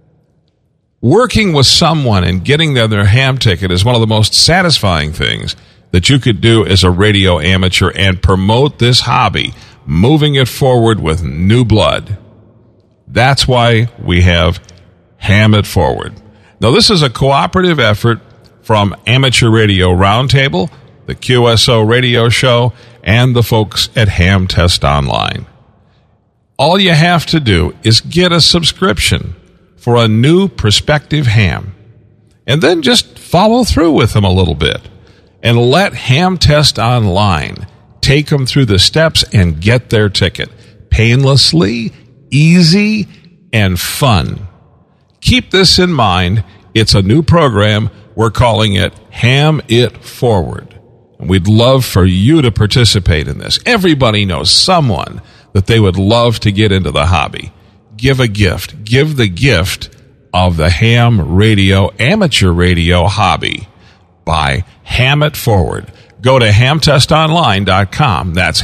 Working with someone and getting them their ham ticket is one of the most satisfying things that you could do as a radio amateur and promote this hobby, moving it forward with new blood. That's why we have Ham It Forward. Now, this is a cooperative effort from Amateur Radio Roundtable, the QSO Radio Show, and the folks at Ham Test Online. All you have to do is get a subscription for a new prospective ham, and then just follow through with them a little bit, and let Ham Test Online take them through the steps and get their ticket. Painlessly, easy, and fun. Keep this in mind. It's a new program. We're calling it Ham It Forward. And we'd love for you to participate in this. Everybody knows someone that they would love to get into the hobby. Give a gift. Give the gift of the ham radio, amateur radio hobby by Ham It Forward. Go to hamtestonline.com. That's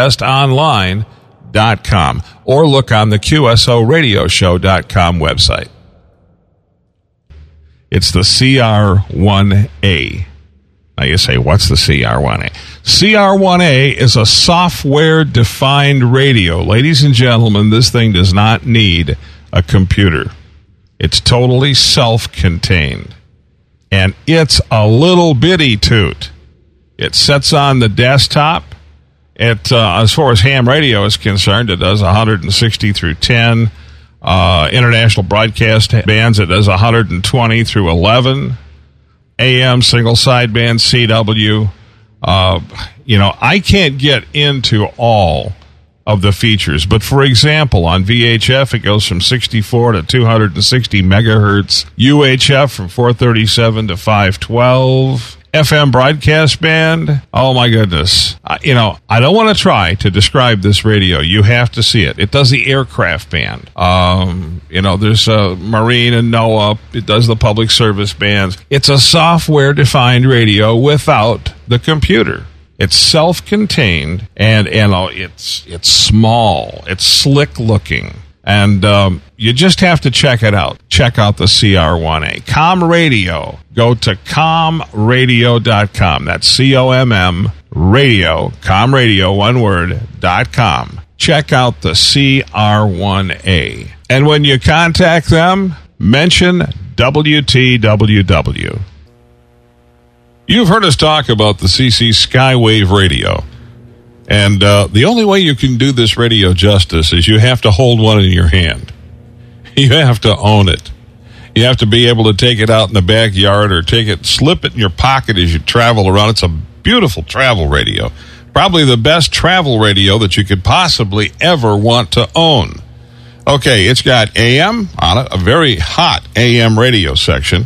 hamtestonline.com. Or look on the QSOradioshow.com website. It's the CR1A. Now you say, what's the CR1A? CR1A is a software-defined radio. Ladies and gentlemen, this thing does not need a computer. It's totally self-contained. And it's a little bitty toot. It sets on the desktop. It, as far as ham radio is concerned, it does 160 through 10. International broadcast bands, it does 120 through 11. AM single sideband CW. I can't get into all of the features, but for example, on VHF, it goes from 64 to 260 megahertz. UHF from 437 to 512. FM broadcast band. Oh my goodness. I don't want to try to describe this radio. You have to see it. It does the aircraft band. There's Marine and NOAA. It does the public service bands. It's a software defined radio without the computer. It's self-contained and it's small. It's slick looking. And you just have to check it out. Check out the CR1A. Com Radio. Go to comradio.com. That's COMM radio. comradio, one word, .com. Check out the CR1A. And when you contact them, mention WTWW. You've heard us talk about the CC Skywave radio. And the only way you can do this radio justice is you have to hold one in your hand. You have to own it. You have to be able to take it out in the backyard or slip it in your pocket as you travel around. It's a beautiful travel radio. Probably the best travel radio that you could possibly ever want to own. Okay, it's got AM on it, a very hot AM radio section.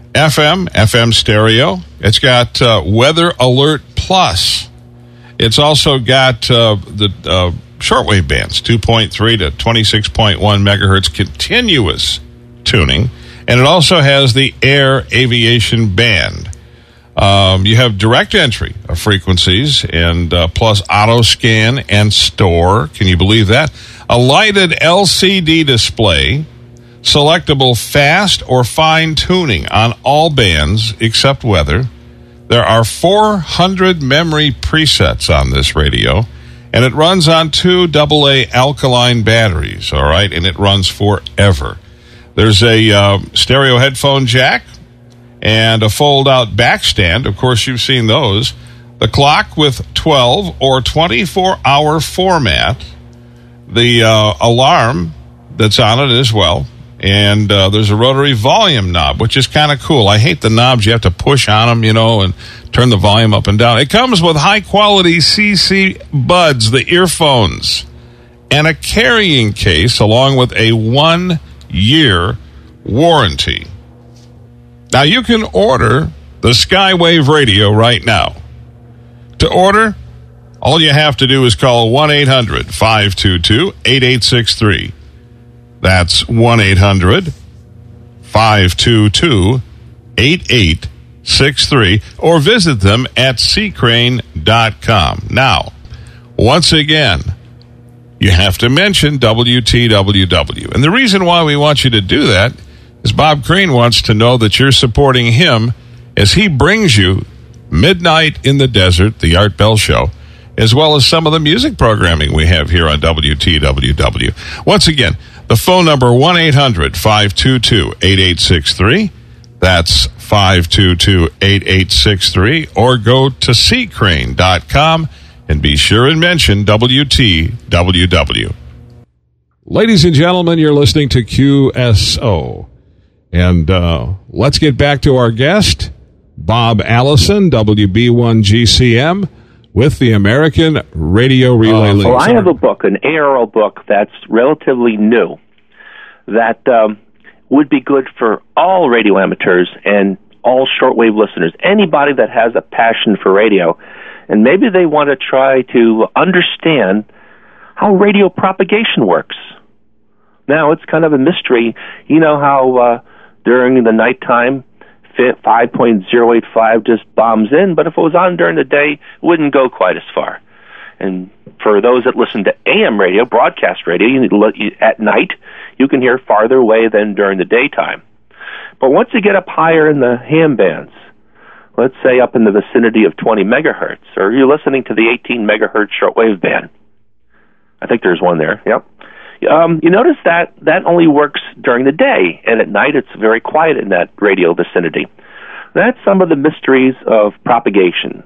FM stereo. It's got Weather Alert Plus. It's also got the shortwave bands, 2.3 to 26.1 megahertz continuous tuning. And it also has the air aviation band. You have direct entry of frequencies and plus auto scan and store. Can you believe that? A lighted LCD display, selectable fast or fine tuning on all bands except weather. There are 400 memory presets on this radio, and it runs on 2 AA alkaline batteries, all right, and it runs forever. There's a stereo headphone jack and a fold-out back stand. Of course, you've seen those. The clock with 12 or 24-hour format. The alarm that's on it as well. And there's a rotary volume knob, which is kind of cool. I hate the knobs. You have to push on them, and turn the volume up and down. It comes with high-quality CC buds, the earphones, and a carrying case along with a 1-year warranty. Now, you can order the Skywave radio right now. To order, all you have to do is call 1-800-522-8863. That's 1-800-522-8863, or visit them at ccrane.com. Now, once again, you have to mention WTWW. And the reason why we want you to do that is Bob Crane wants to know that you're supporting him as he brings you Midnight in the Desert, the Art Bell Show, as well as some of the music programming we have here on WTWW. Once again, the phone number 1-800-522-8863. That's 522-8863. Or go to ccrane.com and be sure and mention WTWW. Ladies and gentlemen, you're listening to QSO. And let's get back to our guest, Bob Allison, WB1GCM, with the American Radio Relay League. Well, I have a book, an ARL book that's relatively new, that would be good for all radio amateurs and all shortwave listeners, anybody that has a passion for radio, and maybe they want to try to understand how radio propagation works. Now, it's kind of a mystery. You know how during the nighttime, 5.085 just bombs in, but if it was on during the day, it wouldn't go quite as far. And for those that listen to AM radio, broadcast radio, at night, you can hear farther away than during the daytime. But once you get up higher in the ham bands, let's say up in the vicinity of 20 megahertz, or you're listening to the 18 megahertz shortwave band, I think there's one there, yep. You notice that only works during the day, and at night it's very quiet in that radio vicinity. That's some of the mysteries of propagation.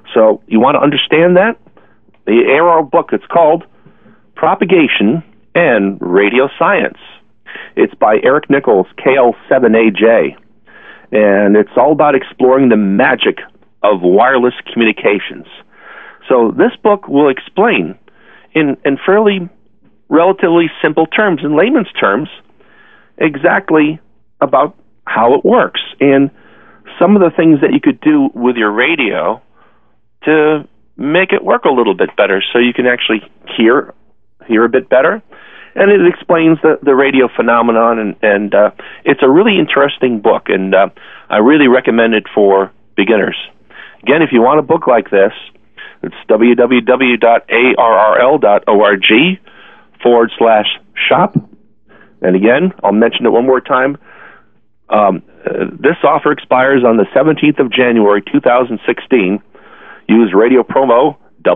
So you want to understand that? The ARRL book, it's called Propagation and Radio Science. It's by Eric Nichols, KL7AJ. And it's all about exploring the magic of wireless communications. So this book will explain in fairly relatively simple terms, in layman's terms, exactly about how it works and some of the things that you could do with your radio to make it work a little bit better so you can actually hear a bit better. And it explains the radio phenomenon, and it's a really interesting book, and I really recommend it for beginners. Again, if you want a book like this, it's www.arrl.org/shop. And again, I'll mention it one more time. This offer expires on the 17th of January, 2016. Use radio promo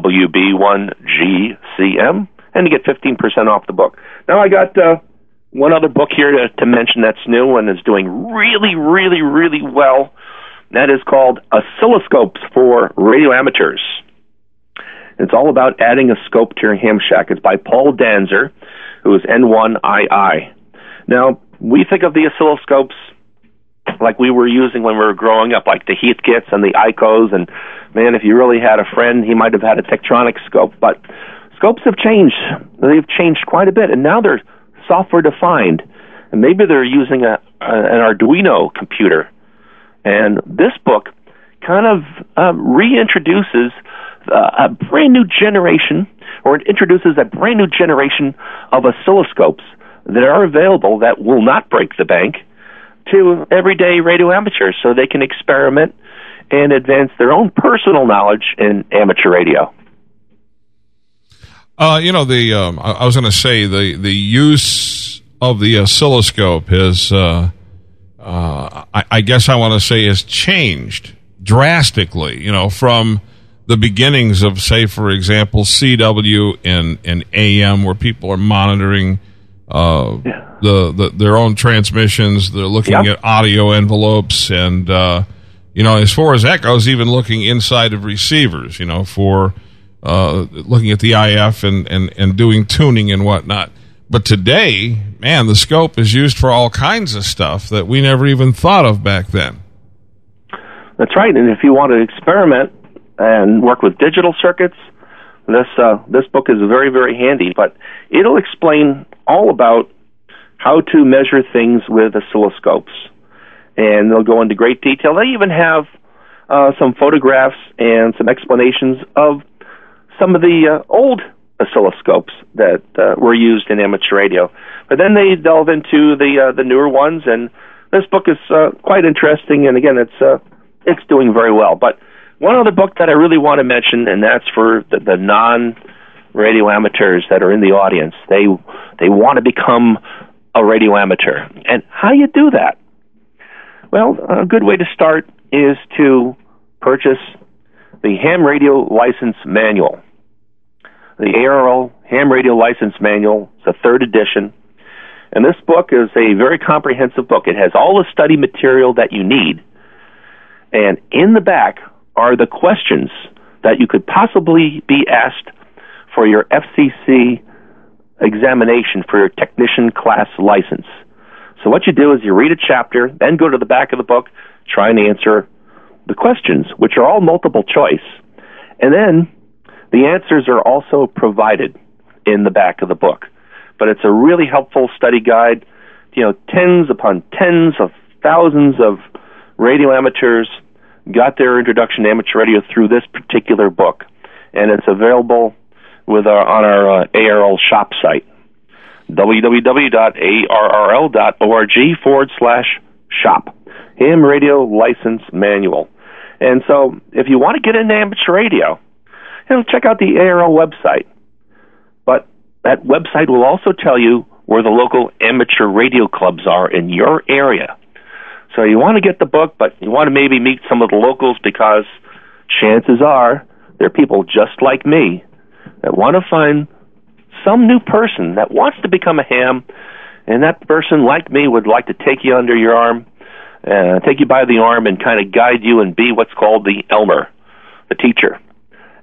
WB1GCM, and you get 15% off the book. Now, I got one other book here to mention that's new and is doing really, really, really well. That is called Oscilloscopes for Radio Amateurs. It's all about adding a scope to your ham shack. It's by Paul Danzer, who is N1II. Now, we think of the oscilloscopes like we were using when we were growing up, like the Heathkits and the ICOs, and man, if you really had a friend, he might have had a Tektronix scope, but scopes have changed. They've changed quite a bit, and now they're software-defined, and maybe they're using an Arduino computer. And this book kind of reintroduces a brand new generation, or it introduces a brand new generation of oscilloscopes that are available that will not break the bank to everyday radio amateurs so they can experiment and advance their own personal knowledge in amateur radio. I was going to say the use of the oscilloscope is, I guess I want to say, has changed drastically, from the beginnings of, say, for example, CW and AM, where people are monitoring their own transmissions. They're looking at audio envelopes, and as far as that goes, even looking inside of receivers, for looking at the IF and doing tuning and whatnot. But today, man, the scope is used for all kinds of stuff that we never even thought of back then. That's right, and if you want to experiment and work with digital circuits, this book is very, very handy, but it'll explain all about how to measure things with oscilloscopes. And they'll go into great detail. They even have some photographs and some explanations of some of the old oscilloscopes that were used in amateur radio. But then they delve into the newer ones, and this book is quite interesting, and again, it's doing very well. But one other book that I really want to mention, and that's for the non-radio amateurs that are in the audience. They want to become a radio amateur. And how do you do that? Well, a good way to start is to purchase the Ham Radio License Manual. The ARRL Ham Radio License Manual. It's a third edition. And this book is a very comprehensive book. It has all the study material that you need. And in the back are the questions that you could possibly be asked for your FCC examination for your technician class license. So what you do is you read a chapter, then go to the back of the book, try and answer the questions, which are all multiple choice. And then the answers are also provided in the back of the book. But it's a really helpful study guide. Tens upon tens of thousands of radio amateurs got their introduction to amateur radio through this particular book. And it's available on our ARRL shop site, www.arrl.org/shop, Ham Radio License Manual. And so if you want to get into amateur radio, check out the ARRL website. But that website will also tell you where the local amateur radio clubs are in your area. So you want to get the book, but you want to maybe meet some of the locals, because chances are there are people just like me that want to find some new person that wants to become a ham, and that person, like me, would like to take you under your arm, take you by the arm, and kind of guide you and be what's called the Elmer, the teacher.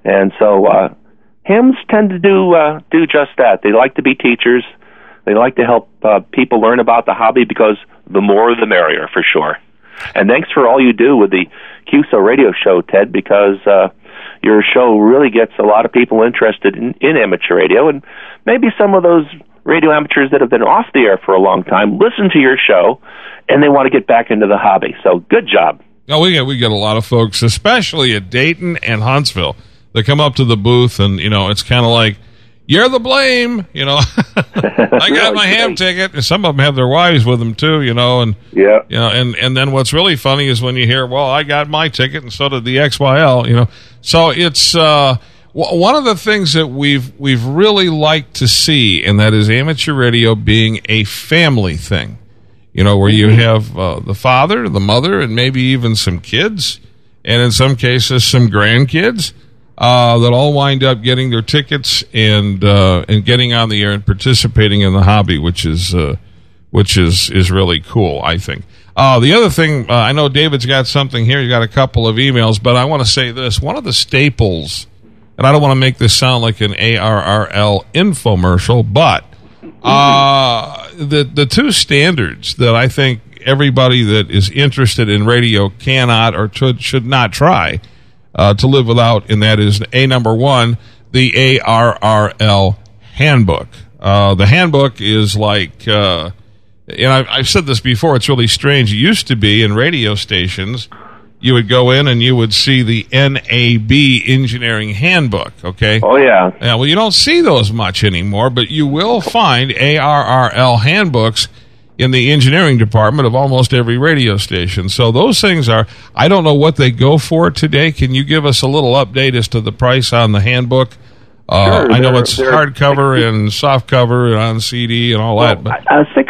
And so hams tend to do just that. They like to be teachers. They like to help people learn about the hobby, because the more the merrier, for sure. And thanks for all you do with the QSO radio show, Ted, because your show really gets a lot of people interested in amateur radio, and maybe some of those radio amateurs that have been off the air for a long time listen to your show, and they want to get back into the hobby. So good job. Oh, we get a lot of folks, especially at Dayton and Huntsville, that come up to the booth, and it's kind of like, you're the blame, I got my ham ticket, and some of them have their wives with them too, and yeah, and then what's really funny is when you hear, well, I got my ticket and so did the XYL, so it's one of the things that we've really liked to see, and that is amateur radio being a family thing, where you have the father, the mother, and maybe even some kids, and in some cases some grandkids. That all wind up getting their tickets and getting on the air and participating in the hobby, which is really cool, I think. The other thing, I know David's got something here. You got a couple of emails, but I want to say this: one of the staples, and I don't want to make this sound like an ARRL infomercial, but the two standards that I think everybody that is interested in radio cannot or should not try to live without, and that is number one, the ARRL handbook. The handbook is like, and I've said this before, it's really strange. It used to be in radio stations, you would go in and you would see the NAB engineering handbook, okay? Oh, yeah. Yeah, well, you don't see those much anymore, but you will find ARRL handbooks in the engineering department of almost every radio station. So those things are, I don't know what they go for today. Can you give us a little update as to the price on the handbook? Sure, I know it's hardcover and softcover and on CD and all that. But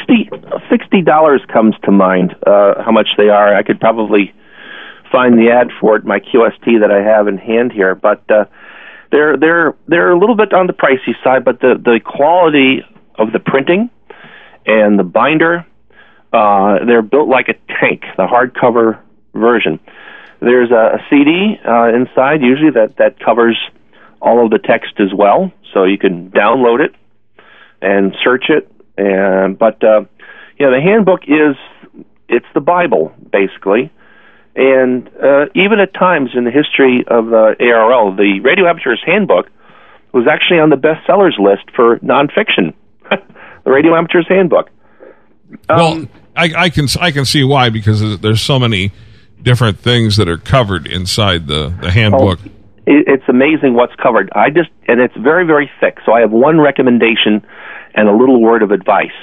$60 comes to mind, how much they are. I could probably find the ad for it, my QST that I have in hand here. But they're a little bit on the pricey side, but the quality of the printing and the binder, they're built like a tank, the hardcover version. There's a CD inside, usually, that covers all of the text as well, so you can download it and search it. But the handbook it's the Bible, basically. And even at times in the history of ARRL, the Radio Amateur's Handbook was actually on the bestsellers list for nonfiction. The Radio Amateur's Handbook. Well, I can see why, because there's so many different things that are covered inside the handbook. It's amazing what's covered. And it's very, very thick. So I have one recommendation and a little word of advice.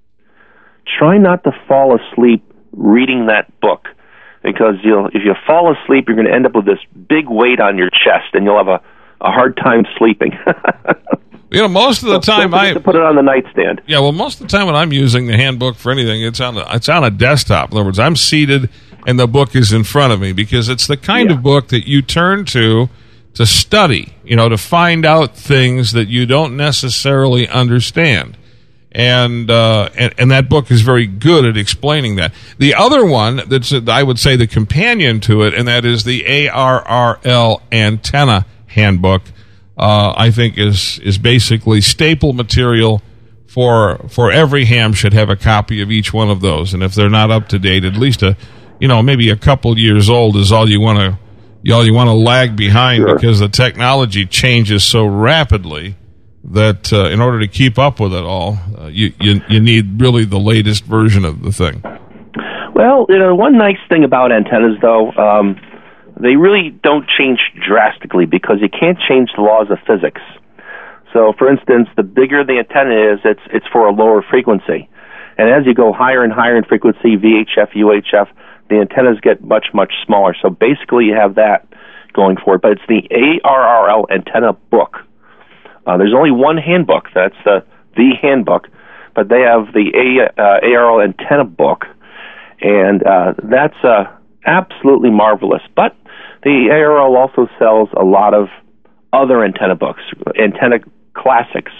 Try not to fall asleep reading that book, because if you fall asleep, you're going to end up with this big weight on your chest, and you'll have a hard time sleeping. Most of the time to put it on the nightstand. Yeah, well, most of the time when I'm using the handbook for anything, it's on a desktop. In other words, I'm seated and the book is in front of me, because it's the kind of book that you turn to study, to find out things that you don't necessarily understand. And that book is very good at explaining that. The other one that's, I would say, the companion to it, and that is the ARRL Antenna Handbook. I think is basically staple material for every ham should have a copy of each one of those. And if they're not up to date, at least maybe a couple years old is all you want to lag behind, sure, because the technology changes so rapidly that in order to keep up with it all, you need really the latest version of the thing. Well, one nice thing about antennas, though, they really don't change drastically, because you can't change the laws of physics. So, for instance, the bigger the antenna is, it's for a lower frequency. And as you go higher and higher in frequency, VHF, UHF, the antennas get much, much smaller. So basically you have that going for it. But it's the ARRL Antenna Book. There's only one handbook. That's the handbook. But they have the ARRL Antenna Book. And that's absolutely marvelous. But the ARRL also sells a lot of other antenna books, antenna classics,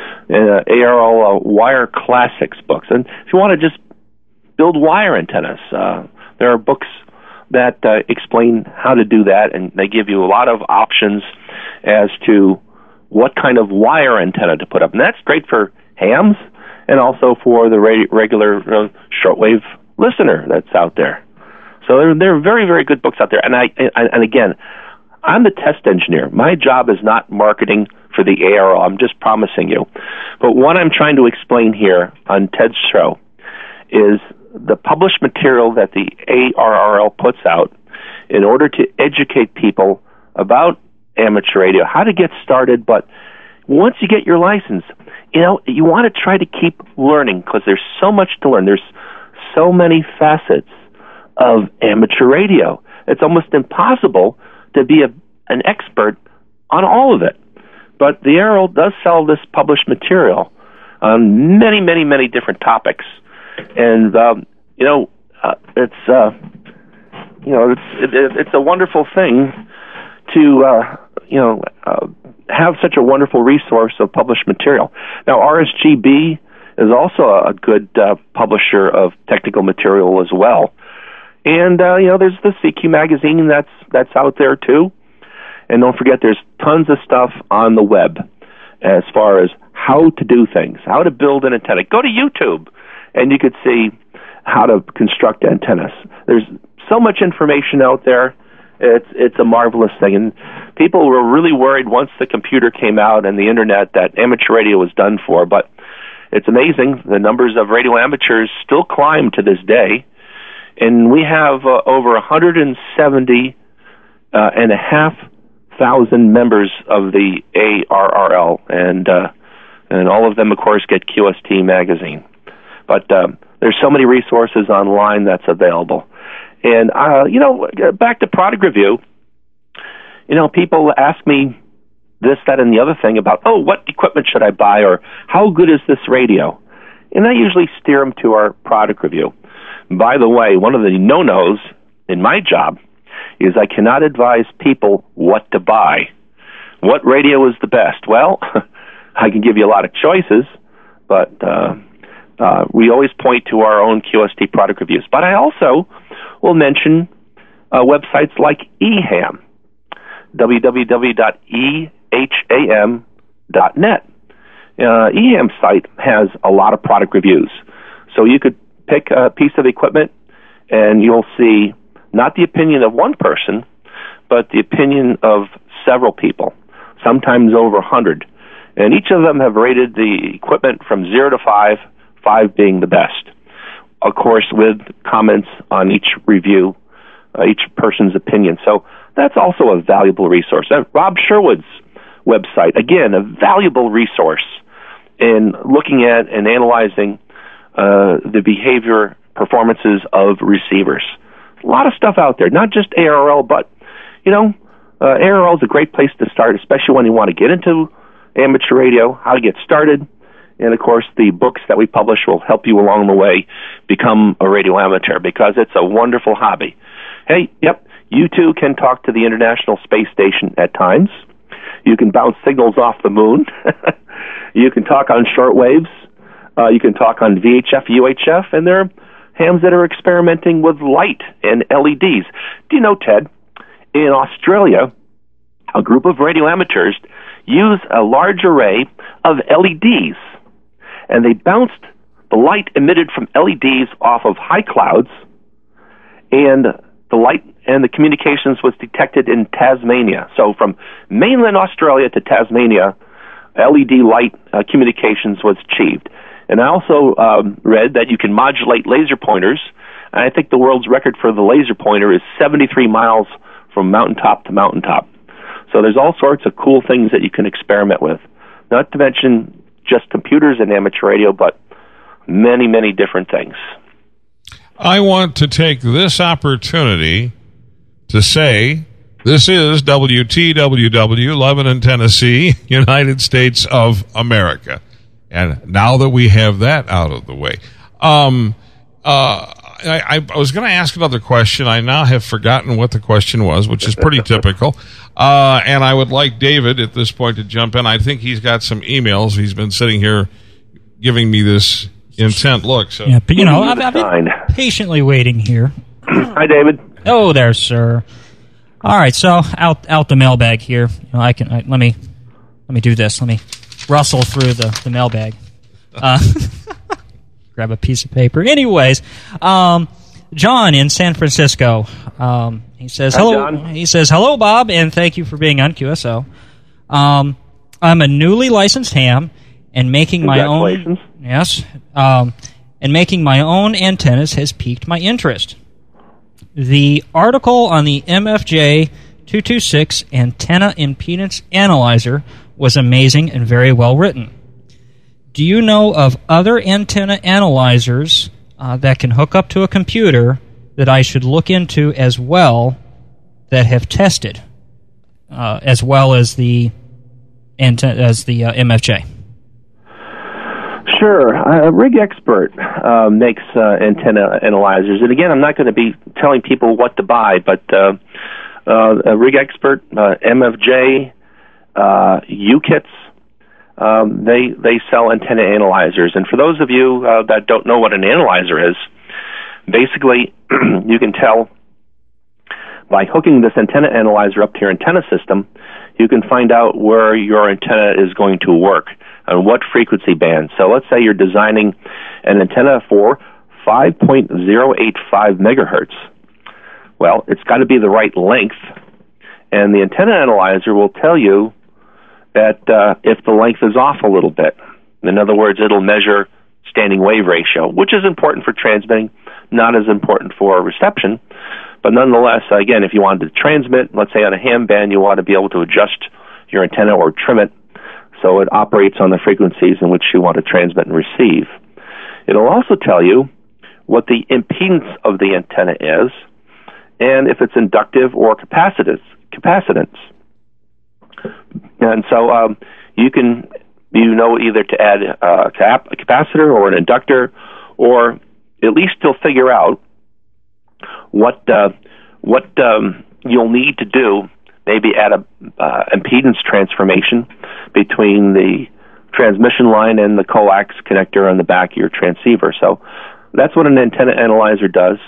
ARRL Wire Classics books. And if you want to just build wire antennas, there are books that explain how to do that, and they give you a lot of options as to what kind of wire antenna to put up. And that's great for hams and also for the regular shortwave listener that's out there. So there are very, very good books out there. And again, I'm the test engineer. My job is not marketing for the ARRL. I'm just promising you. But what I'm trying to explain here on Ted's show is the published material that the ARRL puts out in order to educate people about amateur radio, how to get started. But once you get your license, you want to try to keep learning because there's so much to learn. There's so many facets of amateur radio. It's almost impossible to be an expert on all of it. But the ARRL does sell this published material on many, many, many different topics. And, it's a wonderful thing to, have such a wonderful resource of published material. Now, RSGB is also a good publisher of technical material as well. And, there's the CQ magazine that's out there too. And don't forget, there's tons of stuff on the web as far as how to do things, how to build an antenna. Go to YouTube, and you could see how to construct antennas. There's so much information out there. It's a marvelous thing. And people were really worried once the computer came out and the Internet that amateur radio was done for. But it's amazing. The numbers of radio amateurs still climb to this day. And we have over 170 and a half thousand members of the ARRL, and all of them, of course, get QST magazine. But there's so many resources online that's available. And back to product review. People ask me this, that, and the other thing about, what equipment should I buy, or how good is this radio? And I usually steer them to our product review. By the way, one of the no-nos in my job is I cannot advise people what to buy. What radio is the best? Well, I can give you a lot of choices, but we always point to our own QST product reviews. But I also will mention websites like EHAM, www.eham.net. EHAM site has a lot of product reviews. So you could pick a piece of equipment and you'll see not the opinion of one person, but the opinion of several people, sometimes over 100. And each of them have rated the equipment from 0 to 5, 5 being the best. Of course, with comments on each review, each person's opinion. So that's also a valuable resource. And Rob Sherwood's website, again, a valuable resource in looking at and analyzing the behavior performances of receivers. A lot of stuff out there, not just ARRL, but, ARRL is a great place to start, especially when you want to get into amateur radio, how to get started. And, of course, the books that we publish will help you along the way become a radio amateur because it's a wonderful hobby. Hey, you too can talk to the International Space Station at times. You can bounce signals off the moon. You can talk on shortwaves. You can talk on VHF, UHF, and there are hams that are experimenting with light and LEDs. Do you know, Ted, in Australia, a group of radio amateurs use a large array of LEDs, and they bounced the light emitted from LEDs off of high clouds, and the light and the communications was detected in Tasmania. So from mainland Australia to Tasmania, LED light communications was achieved. And I also read that you can modulate laser pointers. And I think the world's record for the laser pointer is 73 miles from mountaintop to mountaintop. So there's all sorts of cool things that you can experiment with. Not to mention just computers and amateur radio, but many, many different things. I want to take this opportunity to say this is WTWW, Lebanon, Tennessee, United States of America. And now that we have that out of the way, I was going to ask another question. I now have forgotten what the question was, which is pretty typical. And I would like David at this point to jump in. I think he's got some emails. He's been sitting here giving me this intent look. So. Yeah, but I've been patiently waiting here. Hi, David. Oh, there, sir. All right, so out the mailbag here. Let me do this. Let me rustle through the mailbag. Grab a piece of paper. Anyways, John in San Francisco. He says, Hi, hello. John. He says, hello, Bob, and thank you for being on QSO. I'm a newly licensed ham and making my own. Congratulations. Yes. And making my own antennas has piqued my interest. The article on the MFJ 226 antenna impedance analyzer was amazing and very well written. Do you know of other antenna analyzers that can hook up to a computer that I should look into as well that have tested, as well as the MFJ? Sure. Rig Expert makes antenna analyzers. And again, I'm not going to be telling people what to buy, but Rig Expert, MFJ, UKITS, they sell antenna analyzers. And for those of you that don't know what an analyzer is, basically you can tell by hooking this antenna analyzer up to your antenna system, you can find out where your antenna is going to work and what frequency band. So let's say you're designing an antenna for 5.085 megahertz. Well, it's got to be the right length, and the antenna analyzer will tell you that if the length is off a little bit. In other words, it'll measure standing wave ratio, which is important for transmitting, not as important for reception. But nonetheless, again, if you wanted to transmit, let's say on a ham band, you want to be able to adjust your antenna or trim it so it operates on the frequencies in which you want to transmit and receive. It'll also tell you what the impedance of the antenna is and if it's inductive or capacitance. And so you know either to add a capacitor or an inductor, or at least you'll figure out what you'll need to do. Maybe add a impedance transformation between the transmission line and the coax connector on the back of your transceiver. So that's what an antenna analyzer does.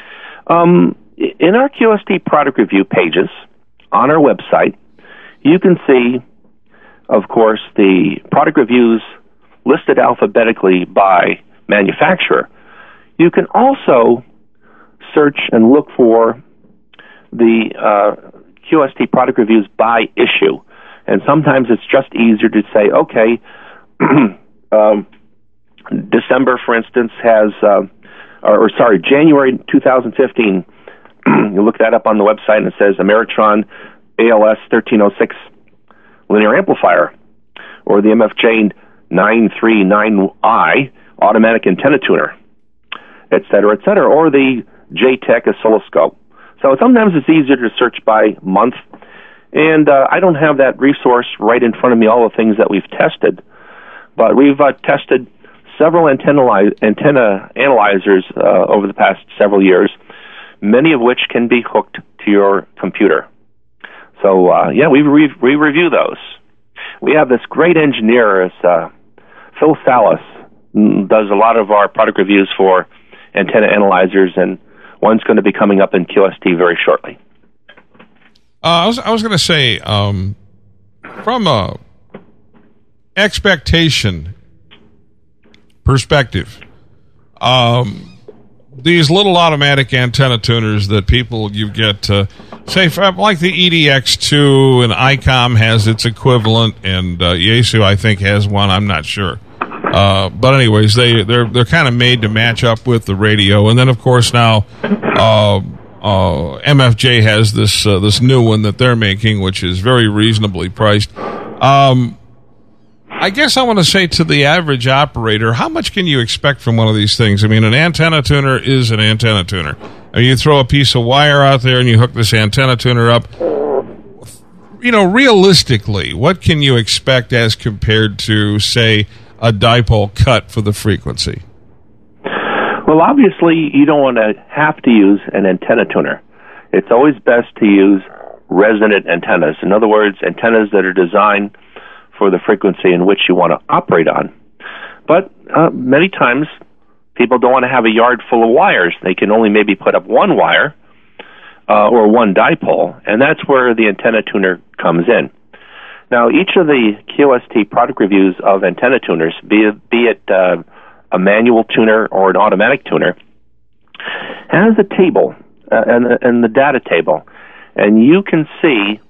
In our QST product review pages on our website, you can see, of course, the product reviews listed alphabetically by manufacturer. You can also search and look for the QST product reviews by issue. And sometimes it's just easier to say, okay, December, for instance, has, January 2015, you look that up on the website and it says Ameritron ALS 1306 linear amplifier, or the MFJ 939i automatic antenna tuner, et cetera, or the JTEC oscilloscope. So sometimes it's easier to search by month, and I don't have that resource right in front of me, all the things that we've tested, but we've tested several antenna analyzers over the past several years, many of which can be hooked to your computer. So, we review those. We have this great engineer, Phil Salas, does a lot of our product reviews for antenna analyzers, and one's going to be coming up in QST very shortly. I was going to say, from a expectation perspective, these little automatic antenna tuners that you get, say, like the EDX2, and ICOM has its equivalent, and Yaesu, I think, has one. I'm not sure. But anyways, they're kind of made to match up with the radio. And then, of course, now MFJ has this new one that they're making, which is very reasonably priced. I guess I want to say to the average operator, how much can you expect from one of these things? I mean, an antenna tuner is an antenna tuner. I mean, you throw a piece of wire out there and you hook this antenna tuner up. You know, realistically, what can you expect as compared to, say, a dipole cut for the frequency? Well, obviously, you don't want to have to use an antenna tuner. It's always best to use resonant antennas. In other words, antennas that are designed for the frequency in which you want to operate on. But many times, people don't want to have a yard full of wires. They can only maybe put up one wire or one dipole, and that's where the antenna tuner comes in. Now, each of the QST product reviews of antenna tuners, be it a manual tuner or an automatic tuner, has a table and the data table, and you can see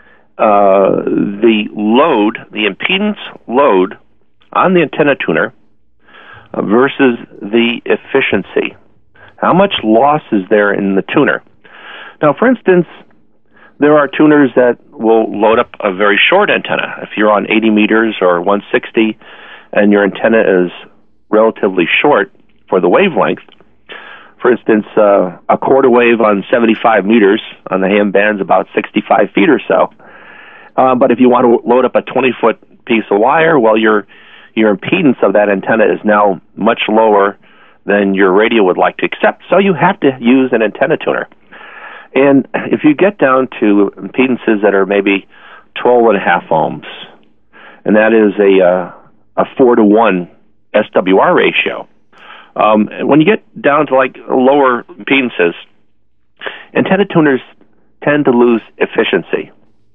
the load, the impedance load on the antenna tuner versus the efficiency. How much loss is there in the tuner? Now, for instance, there are tuners that will load up a very short antenna. If you're on 80 meters or 160 and your antenna is relatively short for the wavelength, for instance, a quarter wave on 75 meters on the ham band's about 65 feet or so. But if you want to load up a 20-foot piece of wire, well, your impedance of that antenna is now much lower than your radio would like to accept, so you have to use an antenna tuner. And if you get down to impedances that are maybe 12.5 ohms, and that is a 4-to-1 SWR ratio, when you get down to like lower impedances, antenna tuners tend to lose efficiency.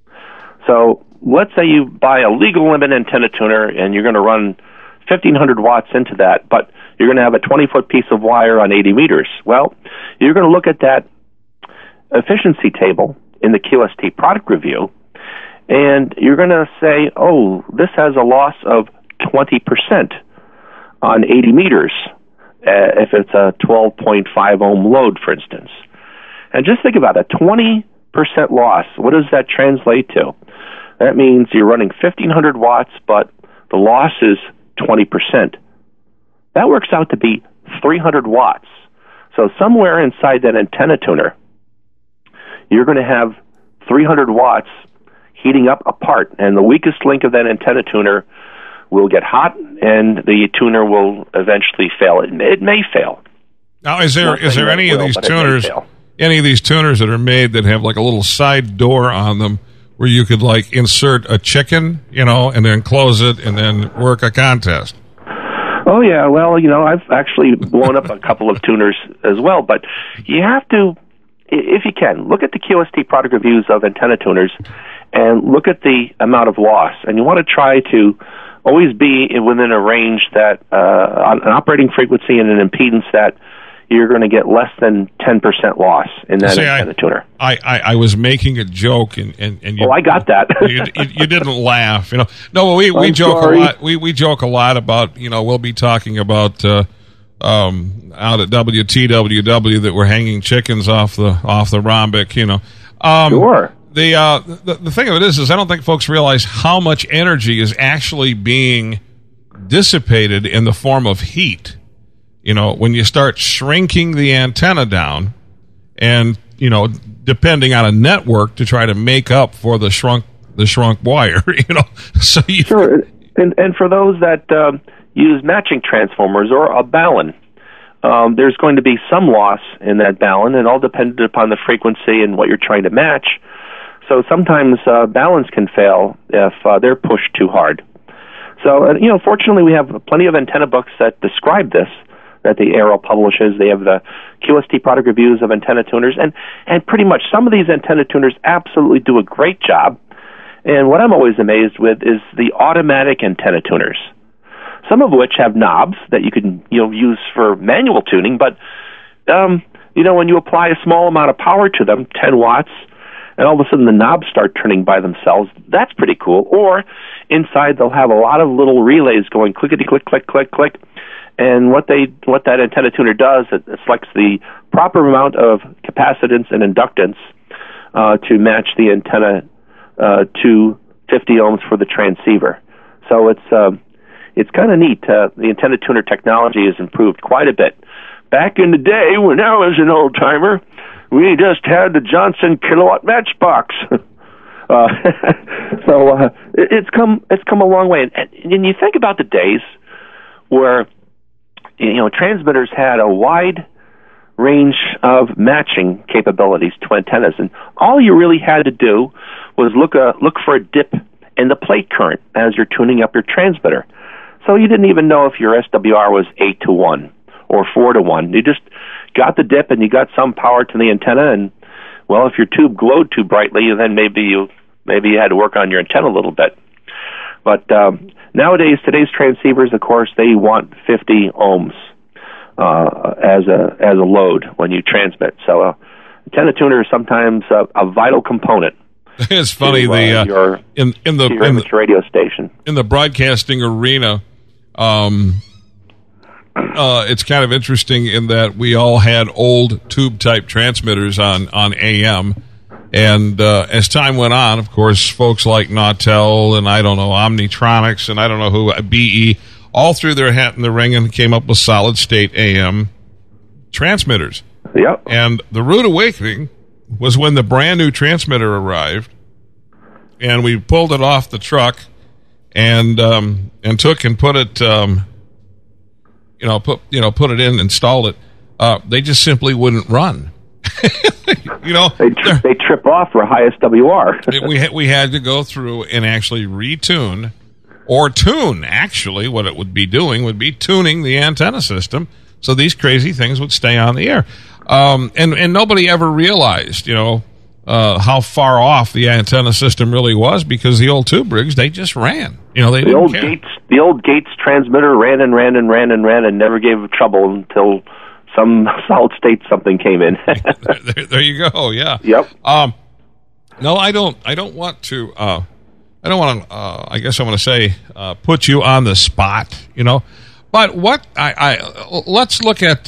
So let's say you buy a legal limit antenna tuner and you're going to run 1,500 watts into that, but you're going to have a 20-foot piece of wire on 80 meters. Well, you're going to look at that efficiency table in the QST product review, and you're going to say, oh, this has a loss of 20% on 80 meters, if it's a 12.5 ohm load, for instance. And just think about it, 20% loss. What does that translate to? That means you're running 1,500 watts, but the loss is 20%. That works out to be 300 watts. So somewhere inside that antenna tuner, you're going to have 300 watts heating up a part, and the weakest link of that antenna tuner will get hot, and the tuner will eventually fail. It may fail. Now, is there any of these tuners, that are made that have like a little side door on them where you could like insert a chicken, and then close it and then work a contest? Oh, yeah. Well, I've actually blown up a couple of tuners as well, but you have to, if you can, look at the QST product reviews of antenna tuners and look at the amount of loss. And you want to try to always be within a range that, on an operating frequency and an impedance that you're going to get less than 10% loss in that antenna tuner. I was making a joke, and you, I got that. you didn't laugh, No, we joke a lot. We joke a lot about, we'll be talking about out at WTWW that we're hanging chickens off the rhombic, Sure. The thing of it is I don't think folks realize how much energy is actually being dissipated in the form of heat. When you start shrinking the antenna down and, depending on a network to try to make up for the shrunk wire, so Sure. And for those that use matching transformers or a balun, there's going to be some loss in that balun, and all dependent upon the frequency and what you're trying to match. So sometimes baluns can fail if they're pushed too hard. So, fortunately, we have plenty of antenna books that describe this, that the Arrow publishes. They have the QST product reviews of antenna tuners, and pretty much some of these antenna tuners absolutely do a great job. And what I'm always amazed with is the automatic antenna tuners, some of which have knobs that you can use for manual tuning, but when you apply a small amount of power to them, 10 watts, and all of a sudden the knobs start turning by themselves, that's pretty cool. Or inside they'll have a lot of little relays going clickety-click, click, click, click. And what that antenna tuner does, it selects the proper amount of capacitance and inductance to match the antenna to 50 ohms for the transceiver. So it's kind of neat. The antenna tuner technology has improved quite a bit. Back in the day, when I was an old timer, we just had the Johnson kilowatt matchbox. So it's come a long way. And you think about the days where transmitters had a wide range of matching capabilities to antennas, and all you really had to do was look for a dip in the plate current as you're tuning up your transmitter. So you didn't even know if your SWR was 8-to-1 or 4-to-1. You just got the dip and you got some power to the antenna, and Well, if your tube glowed too brightly, then maybe you had to work on your antenna a little bit. But nowadays, today's transceivers, of course, they want 50 ohms as a load when you transmit. So antenna tuner is sometimes a vital component. It's funny in the radio station, in the broadcasting arena. It's kind of interesting in that we all had old tube type transmitters on AM, and as time went on, of course, folks like Nautel and Omnitronics and I don't know who, BE, all threw their hat in the ring and came up with solid state AM transmitters. Yep. And the rude awakening was when the brand new transmitter arrived, and we pulled it off the truck and took and put it, put it in, installed it. They just simply wouldn't run. They trip off for highest WR. we had to go through and actually retune or tune. Actually, what it would be doing would be tuning the antenna system so these crazy things would stay on the air. And nobody ever realized, how far off the antenna system really was, because the old tube rigs, they just ran. They didn't care. The old Gates transmitter ran and never gave trouble until some solid state something came in. there you go. Yeah. Yep. No, I don't want to. I don't want to. I guess I want to say put you on the spot. But what let's look at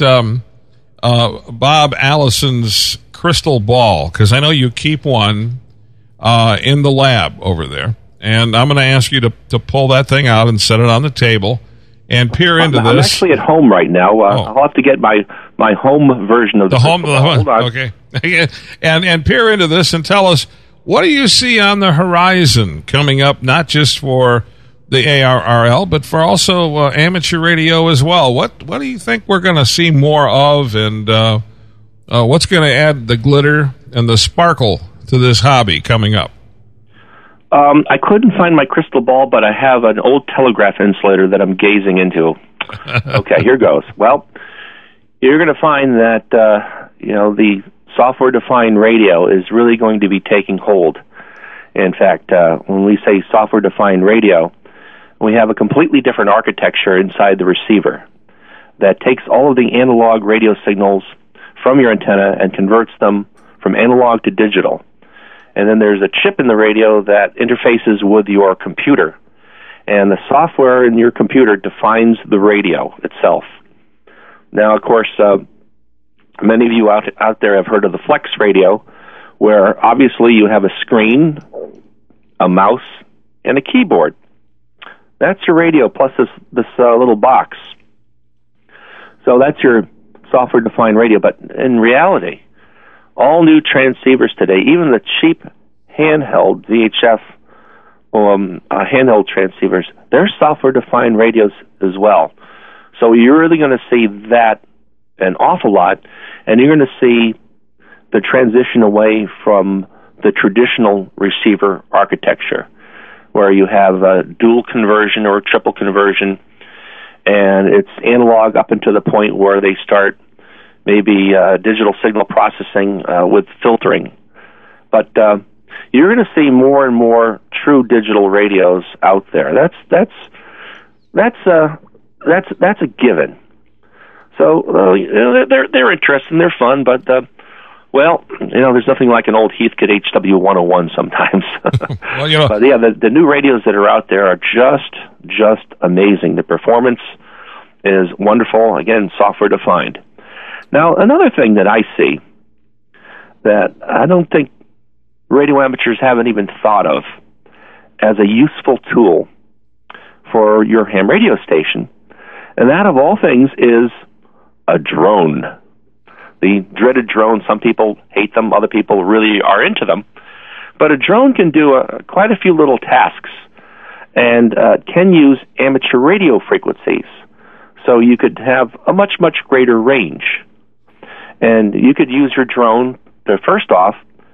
Bob Allison's crystal ball, because I know you keep one in the lab over there, and I'm going to ask you to pull that thing out and set it on the table and peer into this. I'm actually at home right now. I'll have to get my home version of the home. Hold on. Okay, and peer into this and tell us, what do you see on the horizon coming up, not just for the ARRL, but for also amateur radio as well? What do you think we're going to see more of, and what's going to add the glitter and the sparkle to this hobby coming up? I couldn't find my crystal ball, but I have an old telegraph insulator that I'm gazing into. Okay, here goes. Well, you're going to find that the software-defined radio is really going to be taking hold. In fact, when we say software-defined radio, we have a completely different architecture inside the receiver that takes all of the analog radio signals from your antenna and converts them from analog to digital. And then there's a chip in the radio that interfaces with your computer. And the software in your computer defines the radio itself. Now, of course, many of you out there have heard of the Flex radio, where obviously you have a screen, a mouse, and a keyboard. That's your radio plus this little box. So that's your software-defined radio. But in reality, all new transceivers today, even the cheap handheld VHF handheld transceivers, they're software-defined radios as well. So you're really going to see that an awful lot, and you're going to see the transition away from the traditional receiver architecture, where you have a dual conversion or triple conversion, and it's analog up until the point where they start maybe digital signal processing with filtering. But you're going to see more and more true digital radios out there. That's a given. So they're interesting, they're fun, but there's nothing like an old Heathkit HW101 sometimes. Well, but yeah, the new radios that are out there are just amazing. The performance is wonderful. Again, software defined. Now, another thing that I see that I don't think radio amateurs haven't even thought of as a useful tool for your ham radio station, and that of all things is a drone. The dreaded drone. Some people hate them, other people really are into them. But a drone can do quite a few little tasks and can use amateur radio frequencies. So you could have a much greater range. And you could use your drone to, first off,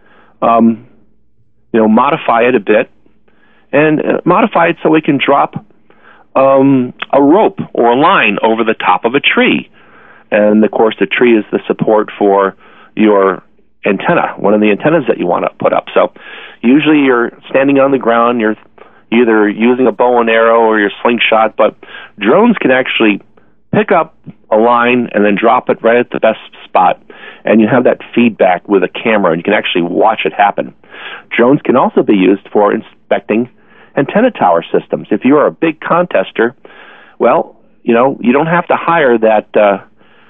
modify it a bit, and modify it so it can drop a rope or a line over the top of a tree. And, of course, the tree is the support for your antenna, one of the antennas that you want to put up. So usually you're standing on the ground, you're either using a bow and arrow or your slingshot, but drones can actually pick up a line and then drop it right at the best spot, and you have that feedback with a camera, and you can actually watch it happen. Drones can also be used for inspecting antenna tower systems. If you are a big contester, well, you don't have to hire that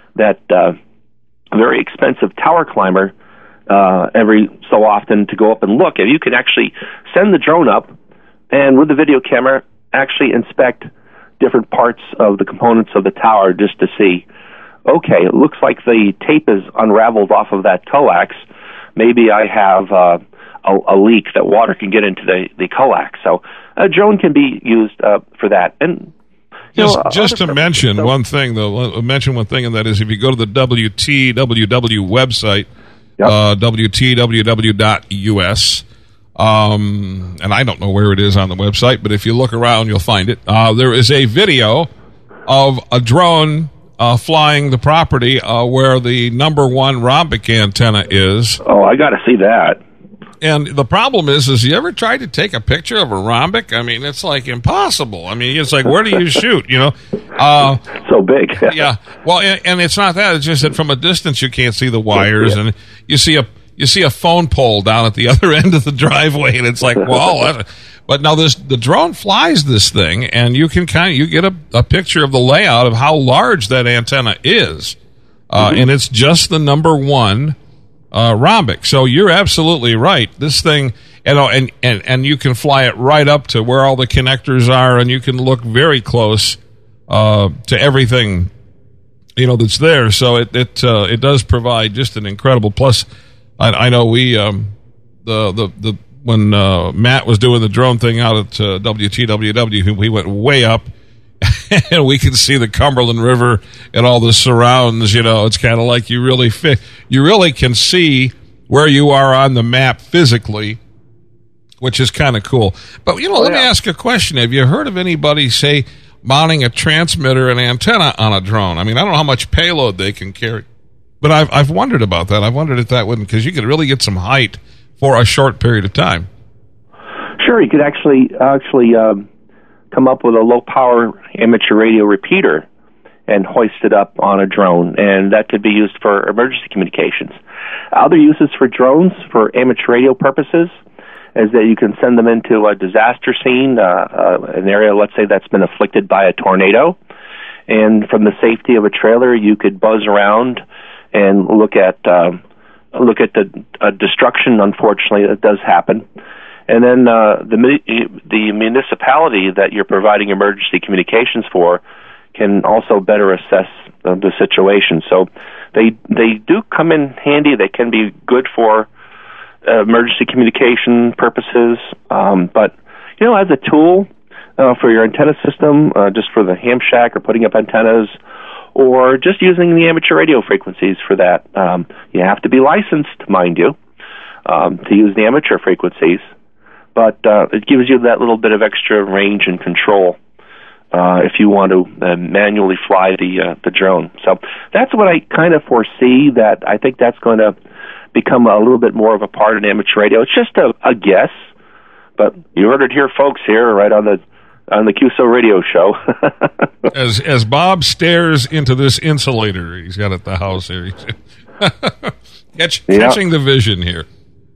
very expensive tower climber every so often to go up and look. And you can actually send the drone up, and with the video camera, actually inspect different parts of the components of the tower just to see, okay, it looks like the tape is unraveled off of that coax. Maybe I have a leak that water can get into the coax. So a drone can be used for that. And just to mention one thing, though, and that is if you go to the WTWW website, WTWW.us, and I don't know where it is on the website, but if you look around, you'll find it. There is a video of a drone flying the property where the number one rhombic antenna is. Oh, I got to see that. And the problem is you ever tried to take a picture of a rhombic? I mean, it's like impossible. I mean, it's like, where do you shoot, So big. Yeah. Well, and it's not that. It's just that from a distance you can't see the wires, and you see a phone pole down at the other end of the driveway, and it's like, well, but now the drone flies this thing, and you can you get a picture of the layout of how large that antenna is, and it's just the number one rhombic. So you're absolutely right. This thing, and you can fly it right up to where all the connectors are, and you can look very close to everything that's there. So it does provide just an incredible. Plus, I know we when Matt was doing the drone thing out at WTWW, we went way up, and we can see the Cumberland River and all the surrounds. It's kind of like you really can see where you are on the map physically, which is kind of cool. But let me ask a question: have you heard of anybody say mounting a transmitter and antenna on a drone? I mean, I don't know how much payload they can carry, but I've wondered about that. I've wondered if that wouldn't, because you could really get some height for a short period of time. Sure, you could actually come up with a low-power amateur radio repeater and hoist it up on a drone, and that could be used for emergency communications. Other uses for drones for amateur radio purposes is that you can send them into a disaster scene, an area, let's say, that's been afflicted by a tornado, and from the safety of a trailer, you could buzz around and look at the destruction, unfortunately, that does happen. And then the municipality that you're providing emergency communications for can also better assess the situation. So they do come in handy. They can be good for emergency communication purposes. But as a tool for your antenna system, just for the ham shack or putting up antennas, or just using the amateur radio frequencies for that, you have to be licensed, mind you, to use the amateur frequencies. But it gives you that little bit of extra range and control if you want to manually fly the drone. So that's what I kind of foresee, that I think that's going to become a little bit more of a part of amateur radio. It's just a guess, but you heard it here, folks, here right on the QSO radio show. As Bob stares into this insulator he's got at the house here, catching the vision here.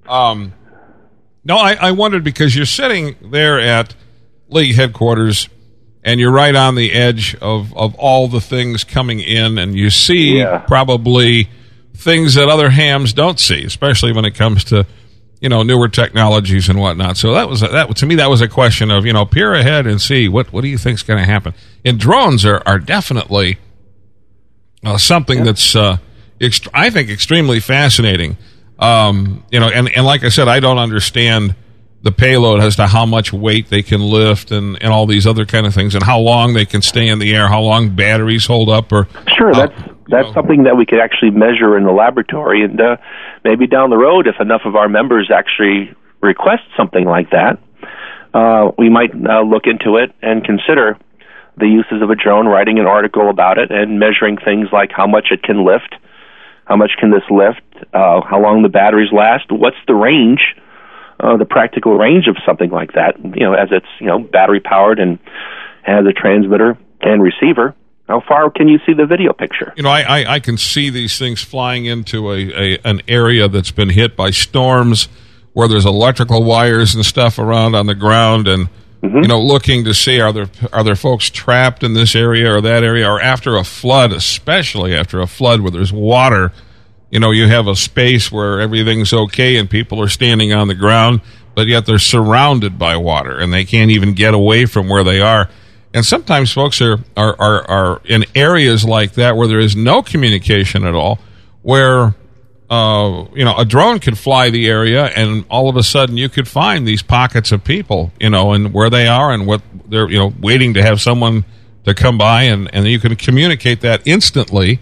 No, I wondered, because you're sitting there at League headquarters, and you're right on the edge of all the things coming in, and you see probably things that other hams don't see, especially when it comes to newer technologies and whatnot. So that to me, that was a question of peer ahead and see what do you think's going to happen. And drones are definitely something that's I think extremely fascinating. And like I said, I don't understand the payload as to how much weight they can lift and all these other kind of things, and how long they can stay in the air, how long batteries hold up. Or sure, that's something that we could actually measure in the laboratory, and maybe down the road, if enough of our members actually request something like that, we might look into it and consider the uses of a drone, writing an article about it, and measuring things like how much it can lift. How much can this lift? how long the batteries last, what's the range, the practical range of something like that, as it's, battery powered and has a transmitter and receiver. How far can you see the video picture? I can see these things flying into an area that's been hit by storms where there's electrical wires and stuff around on the ground, and looking to see are there folks trapped in this area or that area, or after a flood, especially after a flood where there's water. You have a space where everything's okay and people are standing on the ground, but yet they're surrounded by water and they can't even get away from where they are. And sometimes folks are in areas like that where there is no communication at all, where a drone could fly the area and all of a sudden you could find these pockets of people, and where they are and what they're, waiting to have someone to come by, and you can communicate that instantly,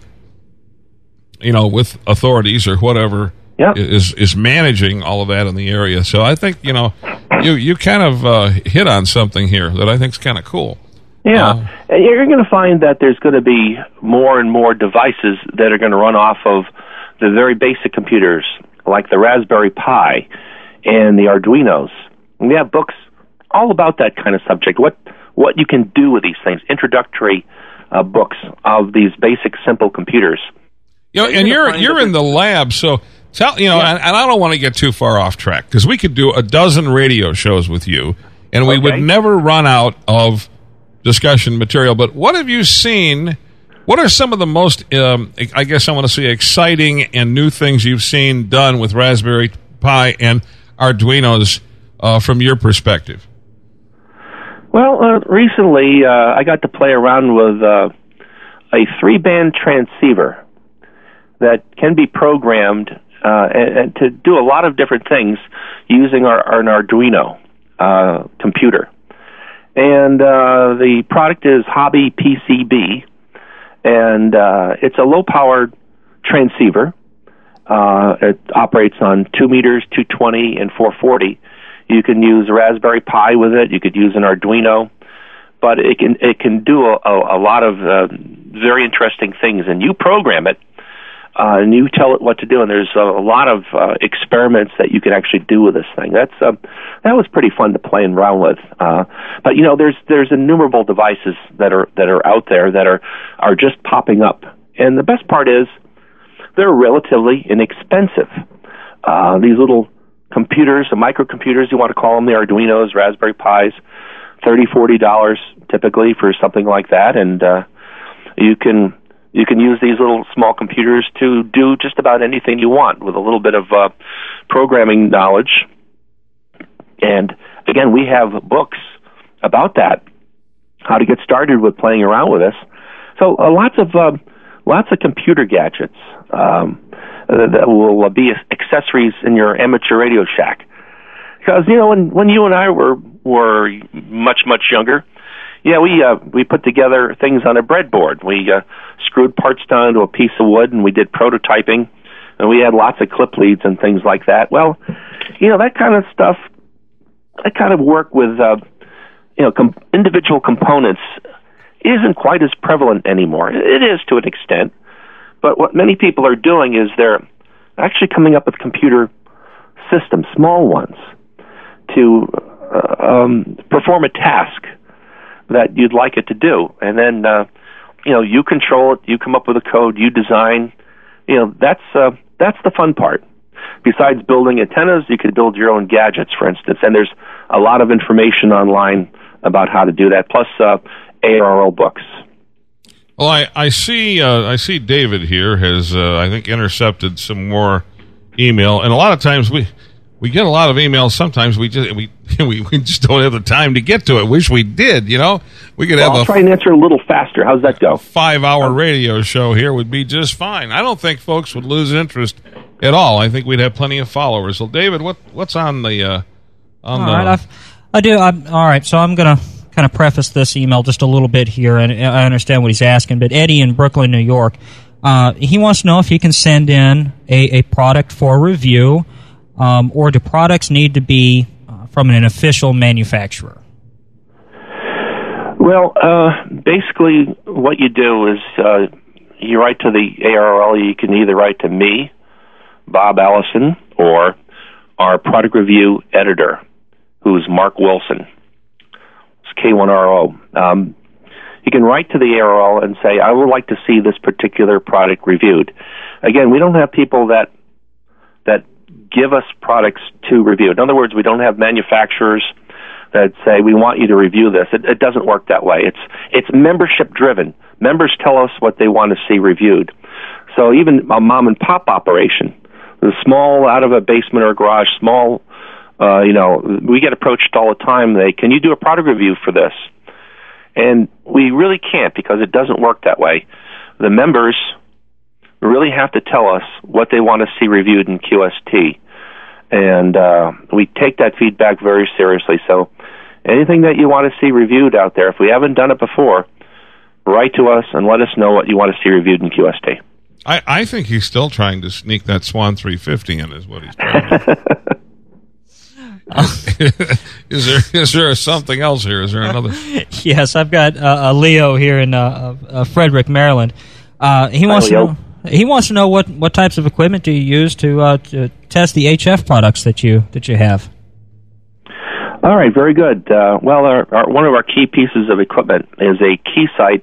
with authorities or whatever is managing all of that in the area. So I think, you kind of hit on something here that I think is kind of cool. Yeah, and you're going to find that there's going to be more and more devices that are going to run off of the very basic computers, like the Raspberry Pi and the Arduinos. And we have books all about that kind of subject, what you can do with these things, introductory books of these basic, simple computers. And you're in the lab, so tell, and I don't want to get too far off track, because we could do a dozen radio shows with you, and we would never run out of discussion material. But what have you seen? What are some of the most, I guess I want to say, exciting and new things you've seen done with Raspberry Pi and Arduinos from your perspective? Well, recently I got to play around with a 3-band transceiver that can be programmed and to do a lot of different things using an Arduino computer. And the product is Hobby PCB, and it's a low-powered transceiver. It operates on 2 meters, 220, and 440. You can use a Raspberry Pi with it. You could use an Arduino, but it can do a lot of very interesting things. And you program it, and you tell it what to do. And there's a lot of experiments that you can actually do with this thing. That was pretty fun to play around with. But there's innumerable devices that are out there that are just popping up. And the best part is they're relatively inexpensive. These little computers, the microcomputers, you want to call them, the Arduinos, Raspberry Pis, $30-$40 typically for something like that, and you can use these little small computers to do just about anything you want with a little bit of programming knowledge. And again, we have books about that, how to get started with playing around with this. So lots of computer gadgets that will be accessories in your amateur Radio Shack. Because when you and I were much younger, we put together things on a breadboard. We screwed parts down to a piece of wood, and we did prototyping, and we had lots of clip leads and things like that. Well, that kind of stuff, that kind of work with individual components isn't quite as prevalent anymore. It is to an extent, but what many people are doing is they're actually coming up with computer systems, small ones, to perform a task that you'd like it to do. And then, you control it, you come up with a code, you design. That's the fun part. Besides building antennas, you could build your own gadgets, for instance. And there's a lot of information online about how to do that, plus ARRL books. Well, I see David here has, I think, intercepted some more email. And a lot of times we get a lot of emails. Sometimes we just don't have the time to get to it. Wish we did, We could have I'll try and answer a little faster. How's that go? 5-hour radio show here would be just fine. I don't think folks would lose interest at all. I think we'd have plenty of followers. So, David, what's on the all right, I do. All right, so I'm going to kind of preface this email just a little bit here, and I understand what he's asking. But Eddie in Brooklyn, New York, he wants to know if he can send in a product for review. Or do products need to be from an official manufacturer? Well, basically what you do is you write to the ARRL. You can either write to me Bob Allison, or our product review editor, who's Mark Wilson. It's K1RO. You can write to the ARL and say, I would like to see this particular product reviewed. Again, we don't have people that give us products to review. In other words, we don't have manufacturers that say, we want you to review this. It doesn't work that way. It's membership driven. Members tell us what they want to see reviewed. So even a mom and pop operation, the small, out of a basement or a garage, small, we get approached all the time. Can you do a product review for this? And we really can't, because it doesn't work that way. The members really have to tell us what they want to see reviewed in QST. And we take that feedback very seriously. So anything that you want to see reviewed out there, if we haven't done it before, write to us and let us know what you want to see reviewed in QST. I think he's still trying to sneak that Swan 350 in, is what he's trying to Is there something else here? Is there another? Yes, I've got Leo here in Frederick, Maryland. He wants to know what types of equipment do you use to test the HF products that you have. All right, very good. Well, one of our key pieces of equipment is a Keysight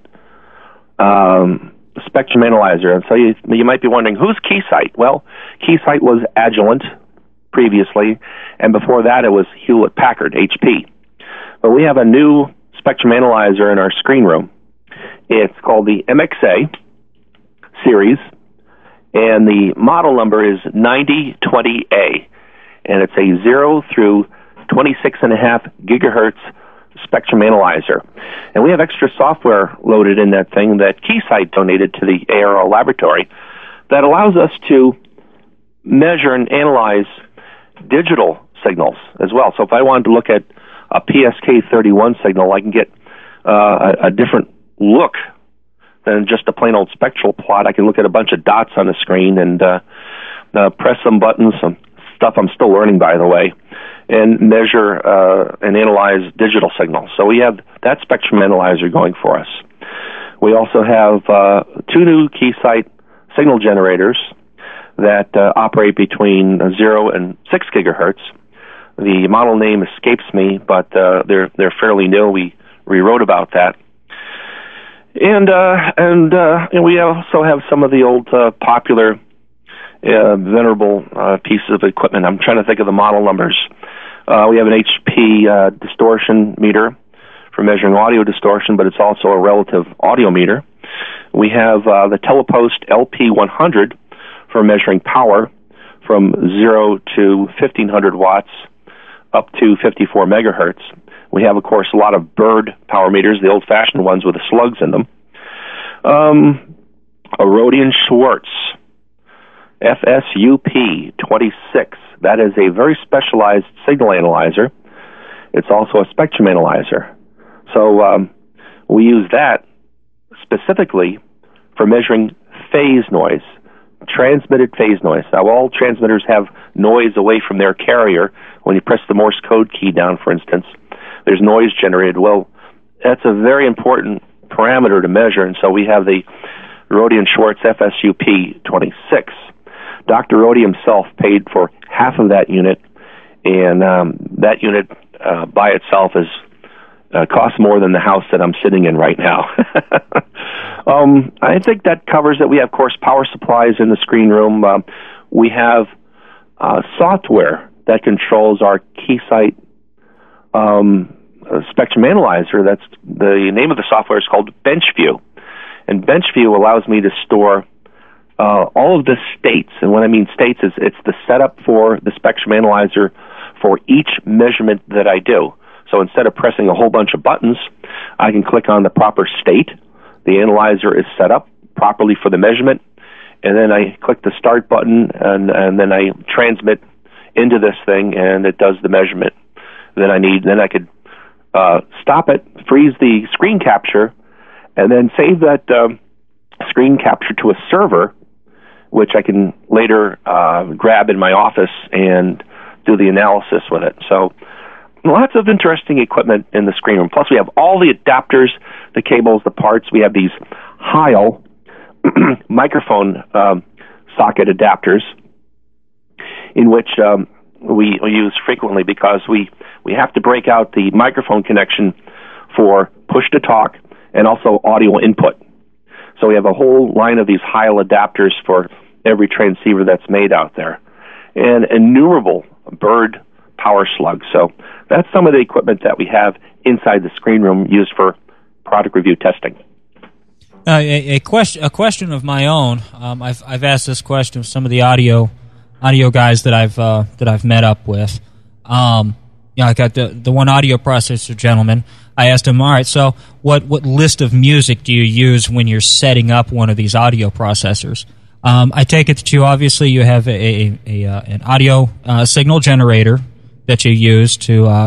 spectrum analyzer. And so you might be wondering, who's Keysight? Well, Keysight was Agilent previously, and before that it was Hewlett-Packard, HP. But we have a new spectrum analyzer in our screen room. It's called the MXA series, and the model number is 9020A, and it's a 0 through 26.5 gigahertz spectrum analyzer. And we have extra software loaded in that thing that Keysight donated to the ARL laboratory that allows us to measure and analyze digital signals as well. So if I wanted to look at a PSK31 signal, I can get a different look than just a plain old spectral plot. I can look at a bunch of dots on the screen and press some buttons, some stuff I'm still learning, by the way, and measure and analyze digital signals. So we have that spectrum analyzer going for us. We also have two new Keysight signal generators that operate between 0 and 6 gigahertz. The model name escapes me, but they're fairly new. We wrote about that. And we also have some of the old popular venerable pieces of equipment. I'm trying to think of the model numbers. We have an HP distortion meter for measuring audio distortion, but it's also a relative audio meter. We have the Telepost LP100 for measuring power from 0 to 1500 watts up to 54 megahertz. We have, of course, a lot of Bird power meters, the old-fashioned ones with the slugs in them. A Rodian Schwartz FSUP 26. That is a very specialized signal analyzer. It's also a spectrum analyzer. So we use that specifically for measuring phase noise, transmitted phase noise. Now, all transmitters have noise away from their carrier. When you press the Morse code key down, for instance, there's noise generated. Well, that's a very important parameter to measure, and so we have the Rodian Schwartz FSUP 26. Dr. Rodi himself paid for half of that unit, and that unit by itself is costs more than the house that I'm sitting in right now. I think that covers it. We have, of course, power supplies in the screen room. We have software that controls our Keysight spectrum analyzer. That's the name of the software is called BenchView, and BenchView allows me to store all of the states. And when I mean states, it's the setup for the spectrum analyzer for each measurement that I do. So instead of pressing a whole bunch of buttons, I can click on the proper state. The analyzer is set up properly for the measurement, and then I click the start button, and then I transmit into this thing, and it does the measurement that I need. Then I could stop it, freeze the screen capture, and then save that screen capture to a server, which I can later grab in my office and do the analysis with it. So lots of interesting equipment in the screen room. Plus, we have all the adapters, the cables, the parts. We have these Heil microphone socket adapters in which we use frequently because we have to break out the microphone connection for push-to-talk and also audio input. So we have a whole line of these Heil adapters for every transceiver that's made out there, and innumerable Bird power slugs. So that's some of the equipment that we have inside the screen room used for product review testing. A question of my own. I've asked this question of some of the audio guys that I've met up with. I got the one audio processor gentleman. I asked him, all right, so what list of music do you use when you're setting up one of these audio processors? I take it that you have an audio signal generator that you use to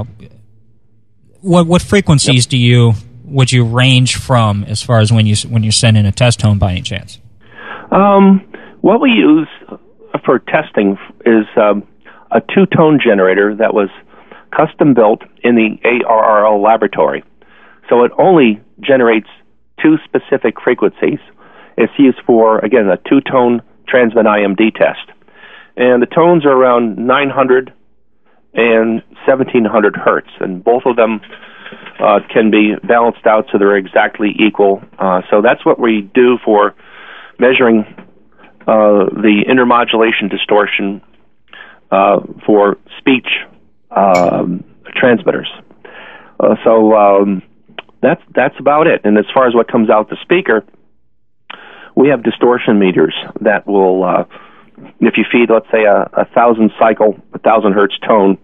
what frequencies would you range from as far as when you're sending a test home by any chance? What we use for testing is a two-tone generator that was custom built in the ARRL laboratory. So it only generates two specific frequencies. It's used for, again, a two-tone transmit IMD test. And the tones are around 900 and 1700 hertz, and both of them can be balanced out so they're exactly equal. So that's what we do for measuring the intermodulation distortion for speech transmitters. So that's about it. And as far as what comes out the speaker, we have distortion meters that will, if you feed, let's say, a 1,000 cycle, 1,000 hertz tone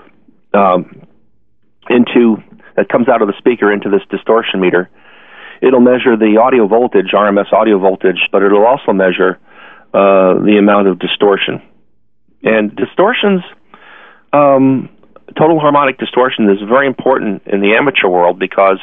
that comes out of the speaker into this distortion meter, it'll measure the audio voltage, RMS audio voltage, but it'll also measure the amount of distortion. And distortions, total harmonic distortion is very important in the amateur world because,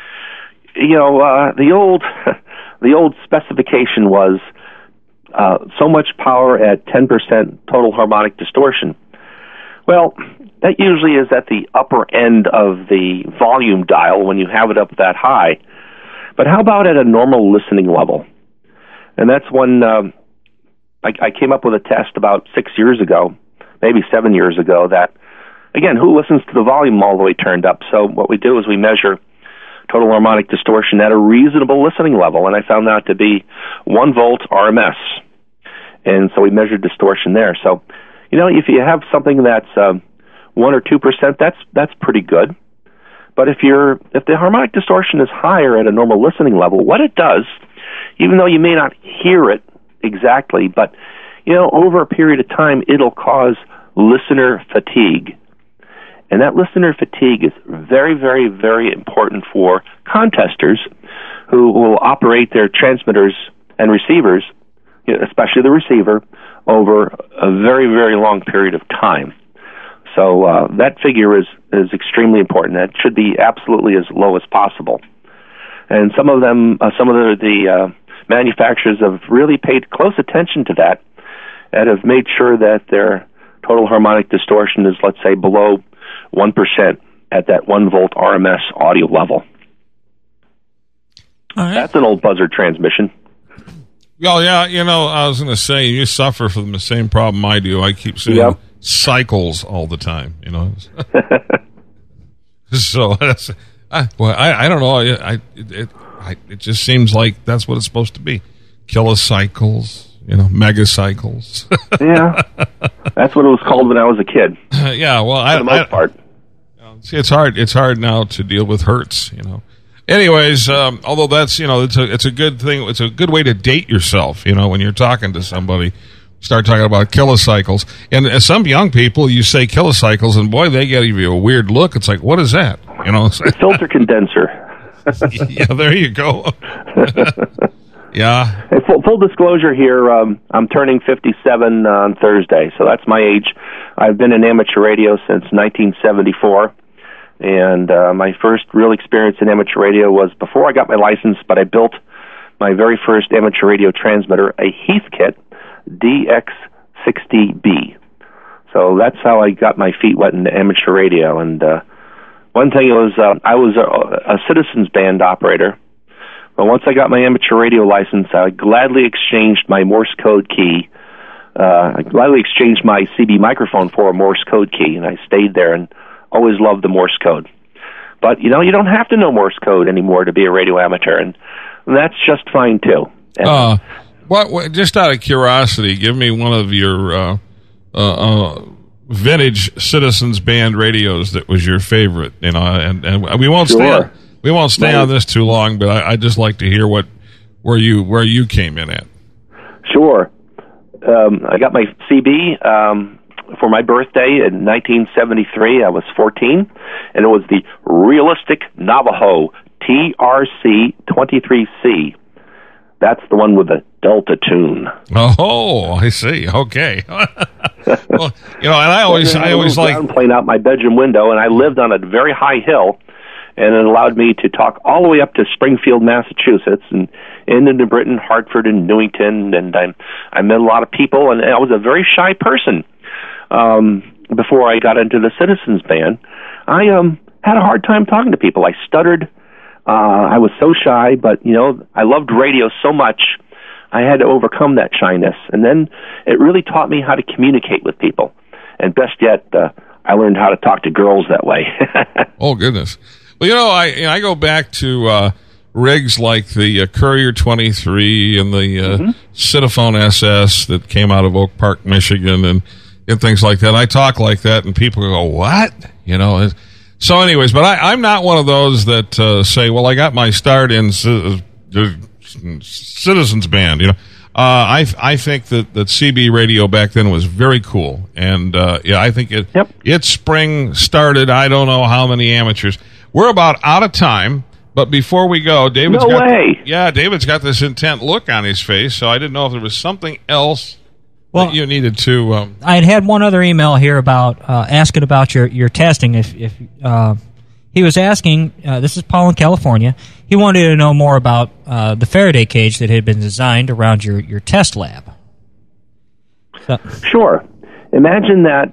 the old specification was so much power at 10% total harmonic distortion. Well, that usually is at the upper end of the volume dial when you have it up that high. But how about at a normal listening level? And that's when I came up with a test about 6 years ago, maybe 7 years ago, that, again, who listens to the volume all the way turned up? So what we do is we measure total harmonic distortion at a reasonable listening level, and I found that to be 1 volt RMS. And so we measured distortion there. So, if you have something that's 1 or 2%, that's pretty good. But if the harmonic distortion is higher at a normal listening level, what it does, even though you may not hear it exactly, but over a period of time, it'll cause listener fatigue. And that listener fatigue is very, very, very important for contesters who will operate their transmitters and receivers, especially the receiver, over a very, very long period of time. So that figure is extremely important. It should be absolutely as low as possible. And some of the manufacturers have really paid close attention to that and have made sure that their total harmonic distortion is, let's say, below 1% at that 1 volt RMS audio level. All right. That's an old buzzard transmission. Well, yeah, I was going to say, you suffer from the same problem I do. I keep saying cycles all the time, So, I don't know. It just seems like that's what it's supposed to be. Kilocycles, megacycles. Yeah, that's what it was called when I was a kid. Yeah, well, for the most part. See, it's hard. It's hard now to deal with hertz. Anyways, although that's it's a good thing. It's a good way to date yourself. When you're talking to somebody, start talking about kilocycles. And as some young people, you say kilocycles, and boy, they give you a weird look. It's like, what is that? Filter condenser. Yeah, there you go. Yeah. Hey, full disclosure here, I'm turning 57 on Thursday, so that's my age. I've been in amateur radio since 1974, and my first real experience in amateur radio was before I got my license, but I built my very first amateur radio transmitter, a Heathkit DX60B. So that's how I got my feet wet into amateur radio. And one thing was I was a citizens band operator. But once I got my amateur radio license, I gladly exchanged my Morse code key I gladly exchanged my CB microphone for a Morse code key, and I stayed there and always loved the Morse code. But, you don't have to know Morse code anymore to be a radio amateur, and that's just fine, too. What? Just out of curiosity, give me one of your vintage Citizens Band radios that was your favorite, and we won't stay on this too long, but I'd just like to hear where you came in at. Sure. I got my CB for my birthday in 1973. I was 14, and it was the Realistic Navajo TRC-23C. That's the one with the Delta tune. Oh, I see. Okay. Well, and I always like playing out my bedroom window, and I lived on a very high hill, and it allowed me to talk all the way up to Springfield, Massachusetts, and into Britain, Hartford, and Newington, and I met a lot of people, and I was a very shy person before I got into the Citizens Band. I had a hard time talking to people. I stuttered. I was so shy, but, I loved radio so much, I had to overcome that shyness. And then it really taught me how to communicate with people. And best yet, I learned how to talk to girls that way. Oh, goodness. Well, I go back to rigs like the Courier 23 and the Citaphone SS that came out of Oak Park, Michigan, and things like that. I talk like that, and people go, what? So anyways, but I'm not one of those that say, well, I got my start in Citizens Band. I think that CB radio back then was very cool. And, I think its spring started, I don't know how many amateurs. We're about out of time, but before we go, David's got this intent look on his face, so I didn't know if there was something else that you needed to... I had one other email here about asking about your testing. If he was asking, this is Paul in California, he wanted to know more about the Faraday cage that had been designed around your test lab. Sure. Imagine that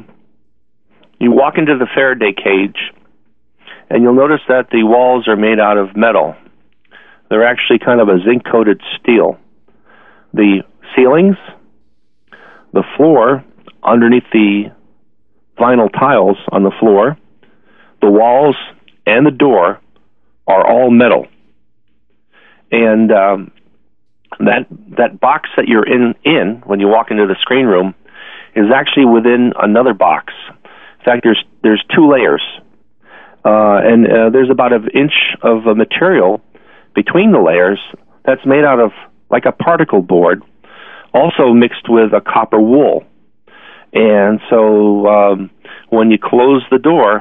you walk into the Faraday cage, and you'll notice that the walls are made out of metal. They're actually kind of a zinc-coated steel. The ceilings, the floor, underneath the vinyl tiles on the floor, the walls, and the door are all metal. And that box that you're in when you walk into the screen room is actually within another box. In fact, there's two layers. And there's about an inch of material between the layers that's made out of like a particle board, also mixed with a copper wool. And so when you close the door,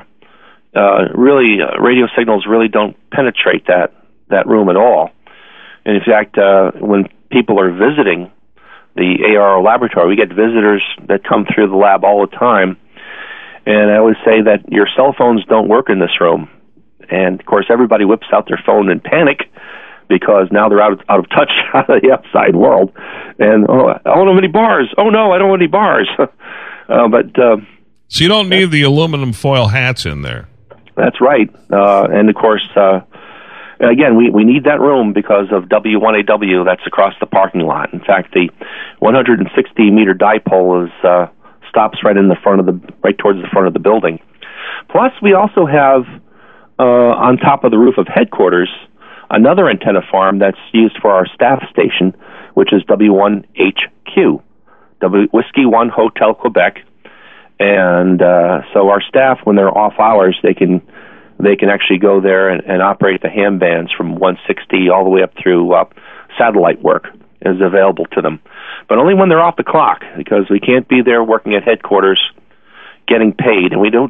radio signals really don't penetrate that room at all. And in fact, when people are visiting the ARO laboratory, we get visitors that come through the lab all the time. And I always say that your cell phones don't work in this room. And, of course, everybody whips out their phone in panic because now they're out of touch out of the outside world. And, I don't have any bars. Oh, no, I don't have any bars. So you don't need the aluminum foil hats in there. That's right. And, of course, again, we need that room because of W1AW that's across the parking lot. In fact, the 160-meter dipole is... stops right towards the front of the building. Plus, we also have on top of the roof of headquarters another antenna farm that's used for our staff station, which is W1HQ, Whiskey 1 Hotel Quebec. And so our staff, when they're off hours, they can actually go there and operate the ham bands from 160 all the way up through satellite work is available to them. But only when they're off the clock, because we can't be there working at headquarters getting paid, and we do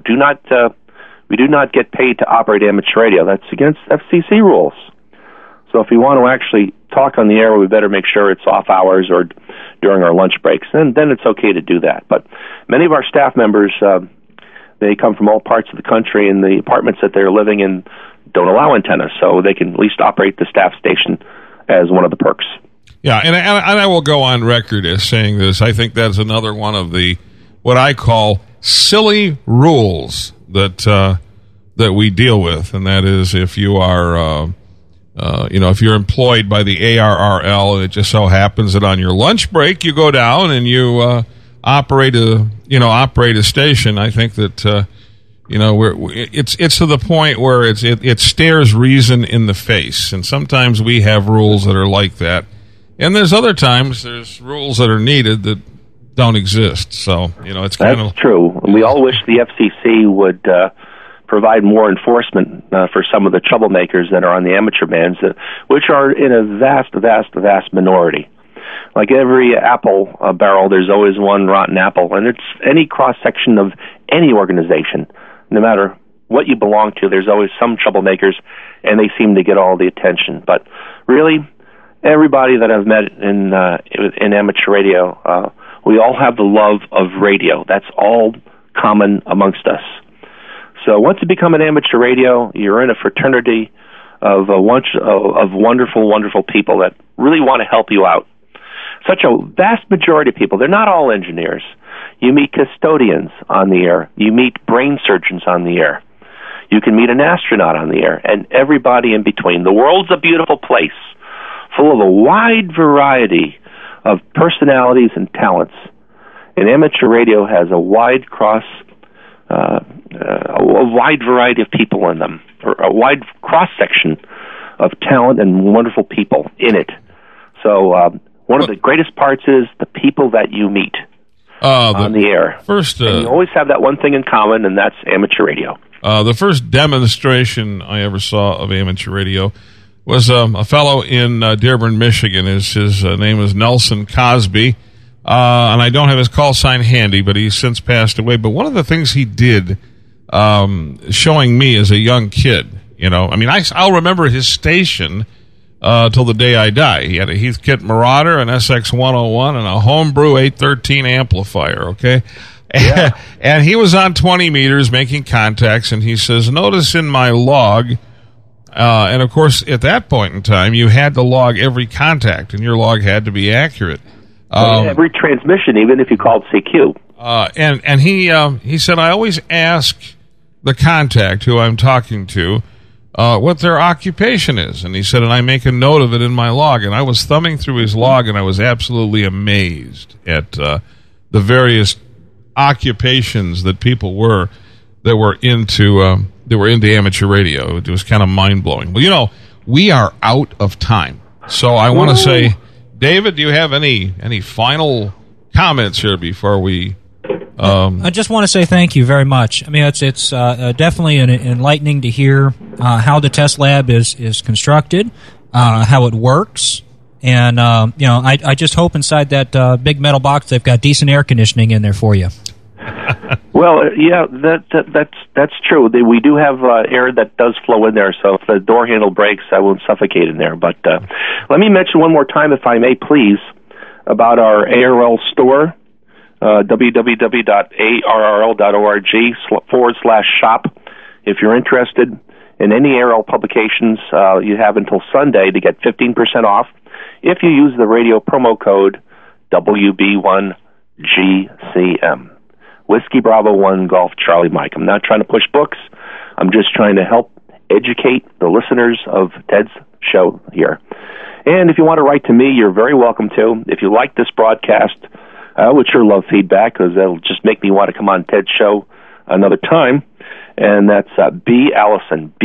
not get paid to operate amateur radio. That's against FCC rules. So if we want to actually talk on the air, we better make sure it's off hours or during our lunch breaks, and then it's okay to do that. But many of our staff members, they come from all parts of the country, and the apartments that they're living in don't allow antennas, so they can at least operate the staff station as one of the perks. Yeah, and I will go on record as saying this. I think that's another one of the what I call silly rules that we deal with, and that is if you are if you're employed by the ARRL, and it just so happens that on your lunch break you go down and you operate a station, I think that it's to the point where it stares reason in the face, and sometimes we have rules that are like that, and there's other times there's rules that are needed that don't exist. So it's kind of true. We all wish the FCC would provide more enforcement for some of the troublemakers that are on the amateur bands, which are in a vast minority. Like every apple barrel, there's always one rotten apple, and it's any cross-section of any organization. No matter what you belong to, there's always some troublemakers, and they seem to get all the attention. But really, everybody that I've met in amateur radio, we all have the love of radio. That's all common amongst us. So once you become an amateur radio, you're in a fraternity of wonderful people that really want to help you out. Such a vast majority of people. They're not all engineers. You meet custodians on the air. You meet brain surgeons on the air. You can meet an astronaut on the air, and everybody in between. The world's a beautiful place, full of a wide variety of personalities and talents. And amateur radio has a wide variety of people in them, or a wide cross-section of talent and wonderful people in it. So one of the greatest parts is the people that you meet on the air. First, and you always have that one thing in common, and that's amateur radio. The first demonstration I ever saw of amateur radio was a fellow in Dearborn, Michigan. His name is Nelson Cosby, and I don't have his call sign handy, but he's since passed away. But one of the things he did, showing me as a young kid, I'll remember his station till the day I die. He had a Heathkit Marauder, an SX-101, and a homebrew 813 amplifier, okay? Yeah. And he was on 20 meters making contacts, and he says, notice in my log, and of course, at that point in time, you had to log every contact, and your log had to be accurate. Every transmission, even if you called CQ. And he said, I always ask the contact who I'm talking to what their occupation is. And he said, and I make a note of it in my log. And I was thumbing through his log, and I was absolutely amazed at the various occupations that people were that were into amateur radio. It was kind of mind-blowing. Well, we are out of time. So I want to say, David, do you have any final comments here before we... I just want to say thank you very much. I mean, it's definitely enlightening to hear how the test lab is constructed, how it works, and I just hope inside that big metal box they've got decent air conditioning in there for you. Well, yeah, that's true. We do have air that does flow in there, so if the door handle breaks, I won't suffocate in there. But let me mention one more time, if I may, please, about our ARL store. www.arrl.org/shop. If you're interested in any ARL publications, you have until Sunday to get 15% off if you use the radio promo code WB1GCM. Whiskey Bravo 1 Golf Charlie Mike. I'm not trying to push books. I'm just trying to help educate the listeners of Ted's show here. And if you want to write to me, you're very welcome to. If you like this broadcast, I would sure love feedback, because that'll just make me want to come on Ted's show another time. And that's B. Allison,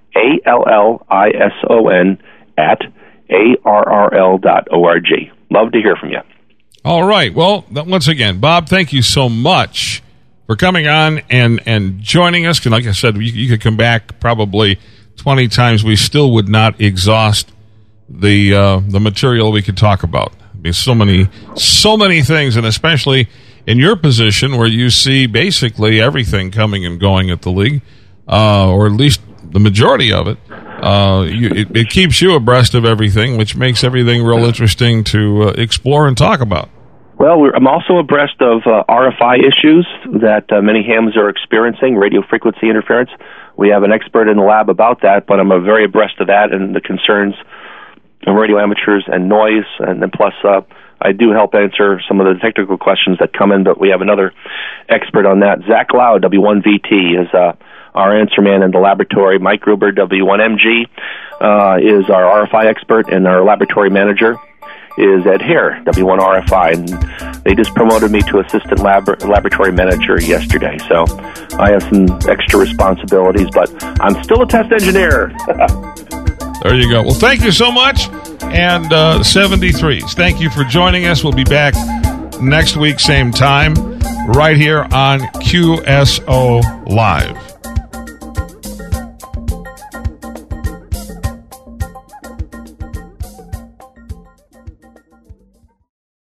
BALLISON at ARRL.org. Love to hear from you. All right. Well, once again, Bob, thank you so much for coming on and joining us. And like I said, you could come back probably 20 times. We still would not exhaust the material we could talk about. There's so many things, and especially in your position where you see basically everything coming and going at the league, or at least the majority of it. It keeps you abreast of everything, which makes everything real interesting to explore and talk about. Well, I'm also abreast of RFI issues that many hams are experiencing, radio frequency interference. We have an expert in the lab about that, but I'm very abreast of that and the concerns of radio amateurs and noise, and then plus I do help answer some of the technical questions that come in, but we have another expert on that. Zach Loud, W1VT, is our answer man in the laboratory. Mike Gruber, W1MG, is our RFI expert, and our laboratory manager is Ed Hare, W1RFI, and they just promoted me to assistant laboratory manager yesterday. So I have some extra responsibilities, but I'm still a test engineer. There you go. Well, thank you so much. And 73s, thank you for joining us. We'll be back next week, same time, right here on QSO Live.